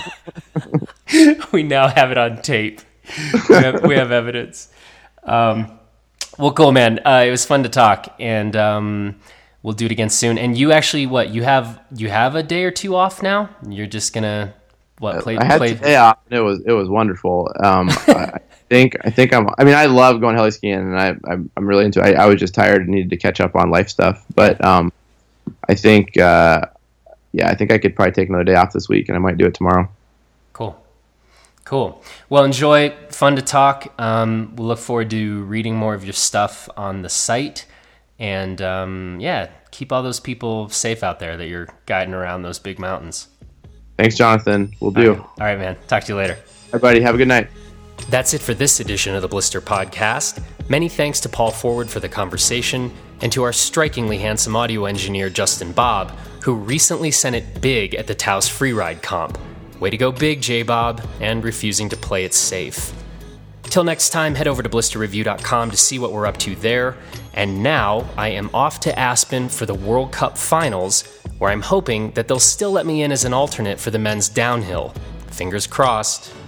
Speaker 1: We now have it on tape. we, have, we have evidence. Um, well, cool, man. Uh, it was fun to talk, and um, we'll do it again soon. And you actually, what you have? You have a day or two off now. You're just gonna what play?
Speaker 2: I had
Speaker 1: play...
Speaker 2: today off. And it was it was wonderful. Um, I think I think I'm. I mean, I love going heli skiing, and I I'm, I'm really into it. I, I was just tired and needed to catch up on life stuff. But um, I think uh, yeah, I think I could probably take another day off this week, and I might do it tomorrow.
Speaker 1: Cool. Cool. Well, enjoy. Fun to talk. Um, we'll look forward to reading more of your stuff on the site. And um, yeah, keep all those people safe out there that you're guiding around those big mountains.
Speaker 2: Thanks, Jonathan. We'll do.
Speaker 1: All right, all right man. Talk to you later.
Speaker 2: Bye, buddy. Have a good night.
Speaker 1: That's it for this edition of the Blister Podcast. Many thanks to Paul Forward for the conversation, and to our strikingly handsome audio engineer, Justin Bob, who recently sent it big at the Taos Freeride Comp. Way to go big, J-Bob, and refusing to play it safe. Till next time, head over to blister review dot com to see what we're up to there. And now I am off to Aspen for the World Cup Finals, where I'm hoping that they'll still let me in as an alternate for the men's downhill. Fingers crossed.